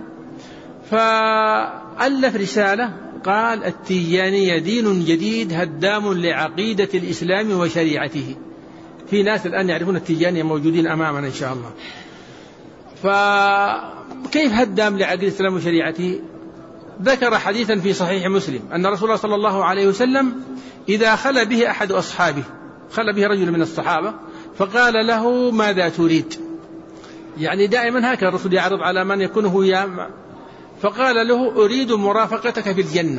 فألف رسالة قال: التيجانية دين جديد هدام لعقيدة الإسلام وشريعته. في ناس الآن يعرفون التيجانية موجودين أمامنا إن شاء الله. فكيف هدام لعقيدة الإسلام وشريعته؟ ذكر حديثا في صحيح مسلم أن رسول الله صلى الله عليه وسلم إذا خلى به أحد أصحابه، خلى به رجل من الصحابة، فقال له: ماذا تريد؟ يعني دائما هكذا الرسول يعرض على من يكون هو فقال له: أريد مرافقتك في الجنة.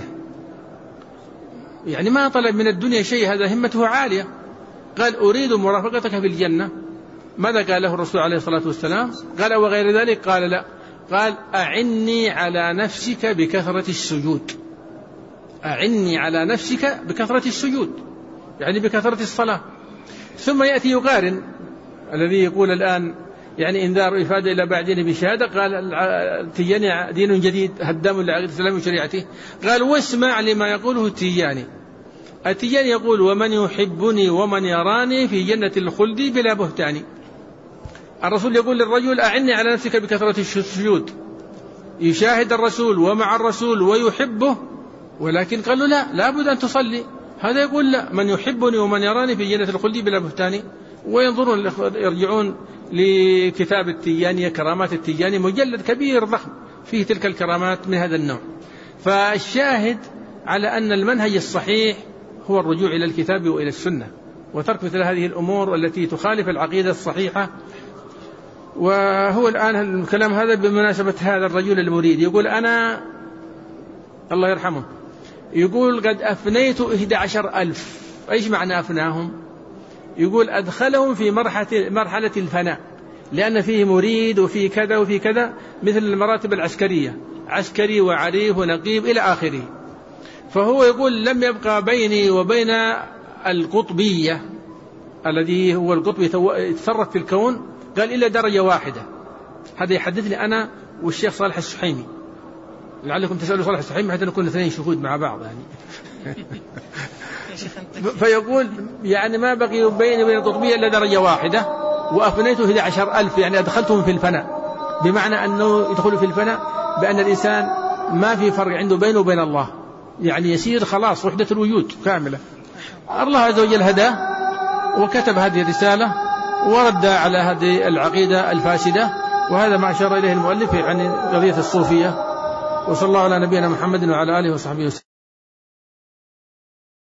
يعني ما طلب من الدنيا شيء، هذا همته عالية. قال: أريد مرافقتك في الجنة. ماذا قال له الرسول عليه الصلاة والسلام؟ قال: وغير ذلك؟ قال: لا. قال: أعني على نفسك بكثرة السجود. أعني على نفسك بكثرة السجود، يعني بكثرة الصلاة. ثم يأتي يقارن الذي يقول الآن يعني إنذار إفادة إلى بعدين بشهادة، قال التيجاني دين جديد هدام لعقيدة الإسلام وشريعته. قال: واسمع لما يقوله التيجاني يقول: ومن يحبني ومن يراني في جنة الخلد بلا بهتان. الرسول يقول للرجل: أعني على نفسك بكثرة السجود، يشاهد الرسول ومع الرسول ويحبه، ولكن قال له: لا بد أن تصلي. هذا يقول: لا، من يحبني ومن يراني في جنة الخلد بلا بهتان. وينظرون يرجعون لكتاب التيجاني، كرامات التيجاني، مجلد كبير ضخم فيه تلك الكرامات من هذا النوع. فالشاهد على أن المنهج الصحيح هو الرجوع إلى الكتاب وإلى السنة، وترك مثل هذه الأمور التي تخالف العقيدة الصحيحة. وهو الآن الكلام هذا بمناسبة هذا الرجل المريد، يقول: أنا الله يرحمه، يقول: قد أفنيت 11,000. إيش معنى أفناهم؟ يقول: أدخلهم في مرحلة الفناء، لأن فيه مريد وفيه كذا وفيه كذا، مثل المراتب العسكرية، عسكري وعريف ونقيب إلى آخره. فهو يقول: لم يبقى بيني وبين القطبية الذي هو القطب يتصرف في الكون، قال إلا درجة واحدة. هذا يحدثني أنا والشيخ صالح السحيمي، لعلكم تسألوا صالح السحيمي حتى نكون اثنين شهود مع بعض يعني. فيقول: يعني ما بقي بيني وبين القطبية إلا درجة واحدة، وأفنيت 11,000، يعني أدخلتهم في الفناء، بمعنى أنه يدخل في الفناء بأن الإنسان ما في فرق عنده بينه وبين الله، يعني يسير خلاص وحدة الوجود كاملة. الله عز وجل هداه وكتب هذه الرسالة، ورد على هذه العقيدة الفاسدة. وهذا ما أشار إليه المؤلف عن قضية الصوفية. وصلى الله على نبينا محمد وعلى آله وصحبه وسلم.